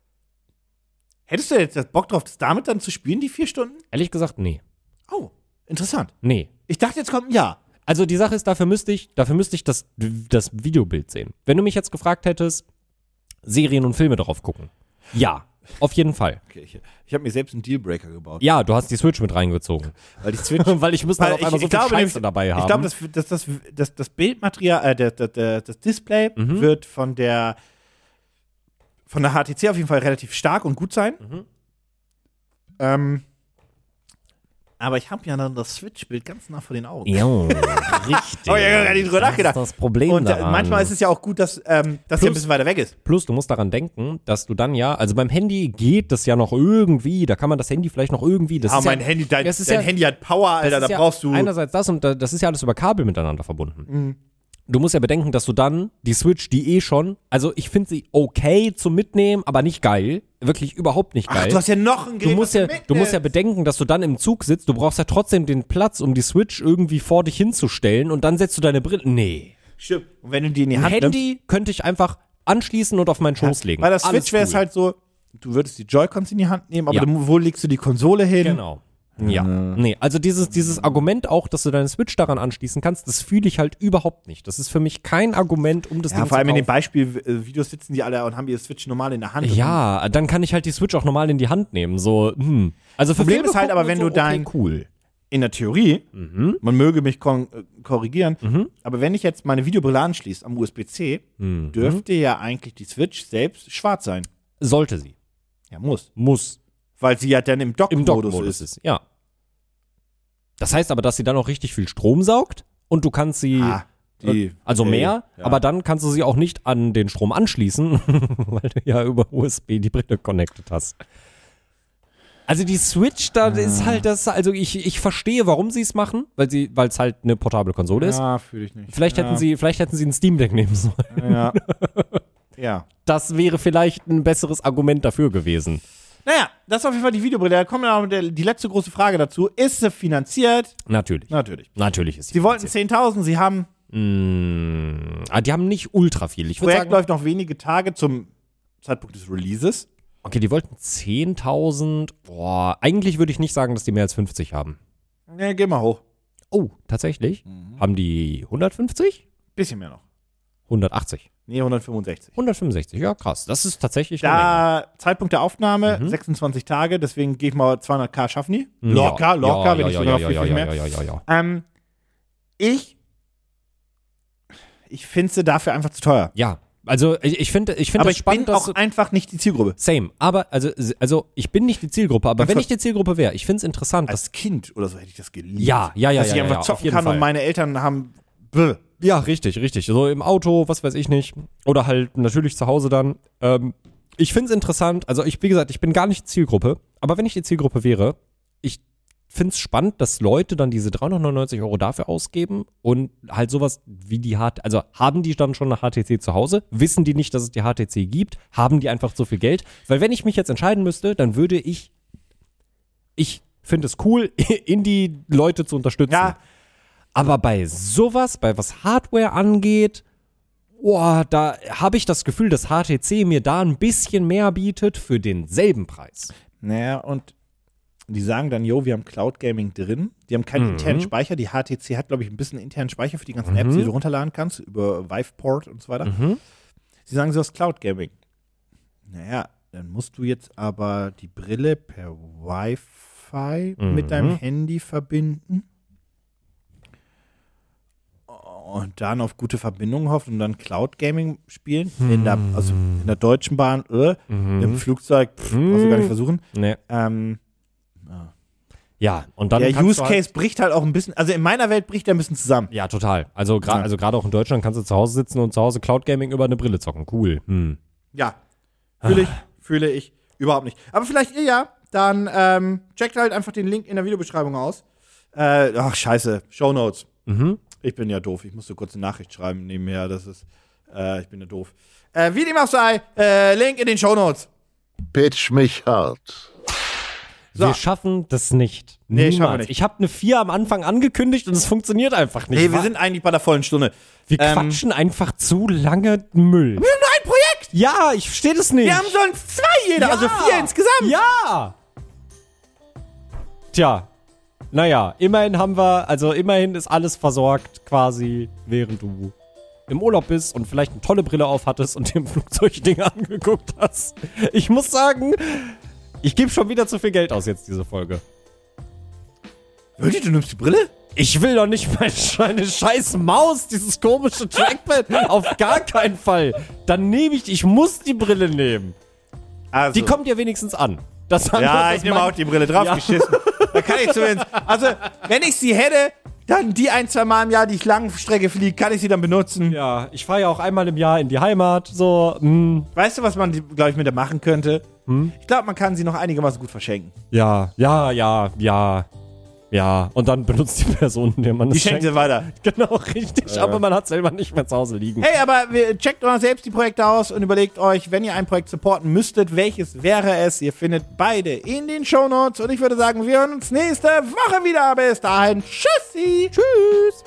Hättest du jetzt Bock drauf, das damit dann zu spielen, die 4 Stunden? Ehrlich gesagt, nee. Oh, interessant. Nee. Ich dachte, jetzt kommt ein Ja. Also die Sache ist, dafür müsste ich das Videobild sehen. Wenn du mich jetzt gefragt hättest, Serien und Filme drauf gucken. Ja, auf jeden Fall. Okay, ich habe mir selbst einen Dealbreaker gebaut. Ja, du hast die Switch mit reingezogen. Weil die Switch. Weil ich müsste dann auf einmal so viel Scheiße nämlich- dabei haben. Ich glaube, das Bildmaterial, das Display Mhm. wird von der HTC auf jeden Fall relativ stark und gut sein. Mhm. Aber ich habe ja dann das Switch-Bild ganz nah vor den Augen. Ja, richtig. Oh, ich hab gar nicht drüber nachgedacht. Das ist das Problem Und daran. manchmal ist es ja auch gut, dass der ein bisschen weiter weg ist. Plus, du musst daran denken, dass du dann ja, also beim Handy geht das ja noch irgendwie, da kann man das Handy vielleicht noch irgendwie, das ist mein ja, Handy, dein das ist Handy hat Power, Alter, das da ist ja brauchst du. einerseits das und das ist ja alles über Kabel miteinander verbunden. Mhm. Du musst ja bedenken, dass du dann die Switch, die schon, also ich finde sie okay zum Mitnehmen, aber nicht geil, wirklich überhaupt nicht geil. Ach, du hast ja noch ein Gerät, Du musst ja bedenken, dass du dann im Zug sitzt, du brauchst ja trotzdem den Platz, um die Switch irgendwie vor dich hinzustellen und dann setzt du deine Brille. Nee. Stimmt. Und wenn du die in die Ein Hand nimmst, Handy könnte ich einfach anschließen und auf meinen Schoß legen. bei der Alles Switch wäre es cool. halt so, du würdest die Joy-Cons in die Hand nehmen, aber Ja. wo legst du die Konsole hin? Genau. Ja. Nee, also dieses Argument auch, dass du deine Switch daran anschließen kannst, das fühle ich halt überhaupt nicht. Das ist für mich kein Argument, um das Ja, Ding vor allem zu in den kaufen. Beispielvideos sitzen die alle und haben ihre Switch normal in der Hand. Ja, dann kann ich halt die Switch auch normal in die Hand nehmen. So, Also für Problem Filme ist halt gucken aber, wenn und du dein- okay, cool. In der Theorie, man möge mich korrigieren, aber wenn ich jetzt meine Videobrille anschließe am USB-C, dürfte ja eigentlich die Switch selbst schwarz sein. Sollte sie. Ja, muss. Muss. Weil sie ja dann im Im Dock-Modus Dock-Modus ist. ist. Ja. Das heißt aber, dass sie dann auch richtig viel Strom saugt und du kannst sie, also mehr, ja. aber dann kannst du sie auch nicht an den Strom anschließen, weil du ja über USB die Brille connected hast. Also die Switch, da ist halt das, also ich verstehe, warum sie es machen, weil es halt eine portable Konsole ist. Ja, fühle ich nicht. Vielleicht hätten sie ein Steam Deck nehmen sollen. Ja. Ja. Das wäre vielleicht ein besseres Argument dafür gewesen. Naja, das ist auf jeden Fall die Videobrille. Da kommt dann die letzte große Frage dazu. Ist sie finanziert? Natürlich. Natürlich. Natürlich ist sie. Sie wollten 10.000, sie haben, Die haben nicht ultra viel. Ich würde Projekt sagen, läuft noch wenige Tage zum Zeitpunkt des Releases. Okay, die wollten 10.000. Boah, eigentlich würde ich nicht sagen, dass die mehr als 50 haben. Ne, geh mal hoch. Oh, tatsächlich? Haben die 150? Bisschen mehr noch. 180. Nee, 165. 165, ja krass. Das ist tatsächlich eine Menge. Da Zeitpunkt der Aufnahme, 26 Tage, deswegen gehe ich mal 200.000 schaffen die. Locker, wenn ich sogar noch viel mehr. Ja. Ich finde sie dafür einfach zu teuer. Ja, also ich finde Aber das ich spannend, bin auch einfach nicht die Zielgruppe. Same, aber also ich bin nicht die Zielgruppe, aber wenn ich die Zielgruppe wäre, ich finde es interessant, dass Als Kind oder so hätte ich das geliebt. ja, Dass ich einfach auf zocken jeden kann Fall. und meine Eltern haben. Ja, richtig. So im Auto, was weiß ich nicht. Oder halt natürlich zu Hause dann. Ich finde es interessant. Also wie gesagt, ich bin gar nicht Zielgruppe. Aber wenn ich die Zielgruppe wäre, ich finde es spannend, dass Leute dann diese 399 € dafür ausgeben und halt sowas wie die HTC. Also haben die dann schon eine HTC zu Hause? Wissen die nicht, dass es die HTC gibt? Haben die einfach so viel Geld? Weil wenn ich mich jetzt entscheiden müsste, dann würde ich finde es cool, Indie-Leute zu unterstützen. Ja. Aber bei sowas, bei was Hardware angeht, da habe ich das Gefühl, dass HTC mir da ein bisschen mehr bietet für denselben Preis. Naja, und die sagen dann, wir haben Cloud Gaming drin. Die haben keinen internen Speicher. Die HTC hat, glaube ich, ein bisschen internen Speicher für die ganzen Apps, die du runterladen kannst, über Viveport und so weiter. Sie sagen, du hast Cloud Gaming. Naja, dann musst du jetzt aber die Brille per Wi-Fi mit deinem Handy verbinden. Und dann auf gute Verbindungen hoffen und dann Cloud Gaming spielen. In der Deutschen Bahn, im Flugzeug, brauchst du gar nicht versuchen. Nee. Ja, und dann der Use Case bricht halt auch ein bisschen, also in meiner Welt bricht er ein bisschen zusammen. Ja, total. Also gerade auch in Deutschland kannst du zu Hause sitzen und zu Hause Cloud Gaming über eine Brille zocken. Cool. Ja, fühle ich überhaupt nicht. Aber vielleicht ihr ja, dann checkt halt einfach den Link in der Videobeschreibung aus. Scheiße, Shownotes. Ich bin ja doof, ich musste kurz eine Nachricht schreiben nebenher, ich bin ja doof. Wie dem auch sei, Link in den Shownotes. Pitch mich hart. So. Wir schaffen das nicht. Nee, Niemals. schaffen wir nicht. Ich habe eine 4 am Anfang angekündigt und es funktioniert einfach nicht. Nee, wir sind eigentlich bei der vollen Stunde. Wir quatschen einfach zu lange Müll. Wir haben nur ein Projekt! Ja, ich verstehe das nicht. Wir haben schon 2 jeder, Ja. also 4 insgesamt. Ja! Tja, naja, immerhin ist alles versorgt quasi, während du im Urlaub bist und vielleicht eine tolle Brille auf hattest und dir im Flugzeug Dinge angeguckt hast. Ich muss sagen, ich gebe schon wieder zu viel Geld aus jetzt, diese Folge. Wirklich, du nimmst die Brille? Ich will doch nicht meine scheiß Maus, dieses komische Trackpad. Auf gar keinen Fall. Dann ich muss die Brille nehmen. Also, Die kommt ja wenigstens an. Das ja, ich nehme auch die Brille drauf, geschissen. Da kann ich zumindest, also, wenn ich sie hätte, dann die 1-2 Mal im Jahr, die ich Langstrecke fliege, kann ich sie dann benutzen. Ja, ich fahre ja auch einmal im Jahr in die Heimat, so, Weißt du, was man, glaube ich, mit der machen könnte? Ich glaube, man kann sie noch einigermaßen gut verschenken. Ja. Und dann benutzt die Person, der man Die es schenkt schenkt. sie weiter. Genau, richtig. Aber man hat selber nicht mehr zu Hause liegen. Hey, aber checkt mal selbst die Projekte aus und überlegt euch, wenn ihr ein Projekt supporten müsstet, welches wäre es? Ihr findet beide in den Shownotes und ich würde sagen, wir hören uns nächste Woche wieder. Bis dahin, tschüssi. Tschüss.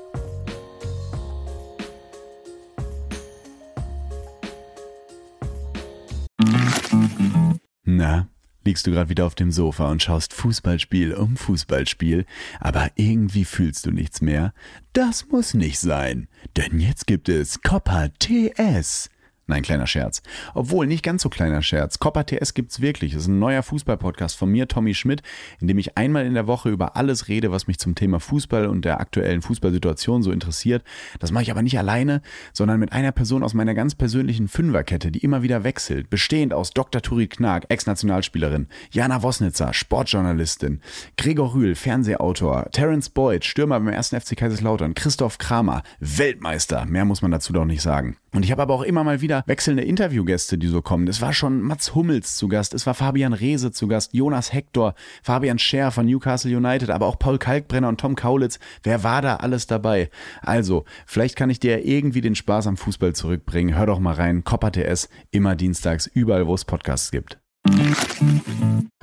Na, liegst du gerade wieder auf dem Sofa und schaust Fußballspiel um Fußballspiel, aber irgendwie fühlst du nichts mehr? Das muss nicht sein, denn jetzt gibt es Copa TS. Nein, kleiner Scherz. Obwohl, nicht ganz so kleiner Scherz. Copa TS gibt's wirklich. Das ist ein neuer Fußball-Podcast von mir, Tommy Schmidt, in dem ich einmal in der Woche über alles rede, was mich zum Thema Fußball und der aktuellen Fußballsituation so interessiert. Das mache ich aber nicht alleine, sondern mit einer Person aus meiner ganz persönlichen Fünferkette, die immer wieder wechselt. Bestehend aus Dr. Turit Knag, Ex-Nationalspielerin, Jana Wosnitzer, Sportjournalistin, Gregor Rühl, Fernsehautor, Terence Boyd, Stürmer beim 1. FC Kaiserslautern, Christoph Kramer, Weltmeister. Mehr muss man dazu doch nicht sagen. Und ich habe aber auch immer mal wieder wechselnde Interviewgäste, die so kommen. Es war schon Mats Hummels zu Gast, es war Fabian Reese zu Gast, Jonas Hector, Fabian Scher von Newcastle United, aber auch Paul Kalkbrenner und Tom Kaulitz. Wer war da alles dabei? Also, vielleicht kann ich dir irgendwie den Spaß am Fußball zurückbringen. Hör doch mal rein, Copa TS, immer dienstags, überall wo es Podcasts gibt.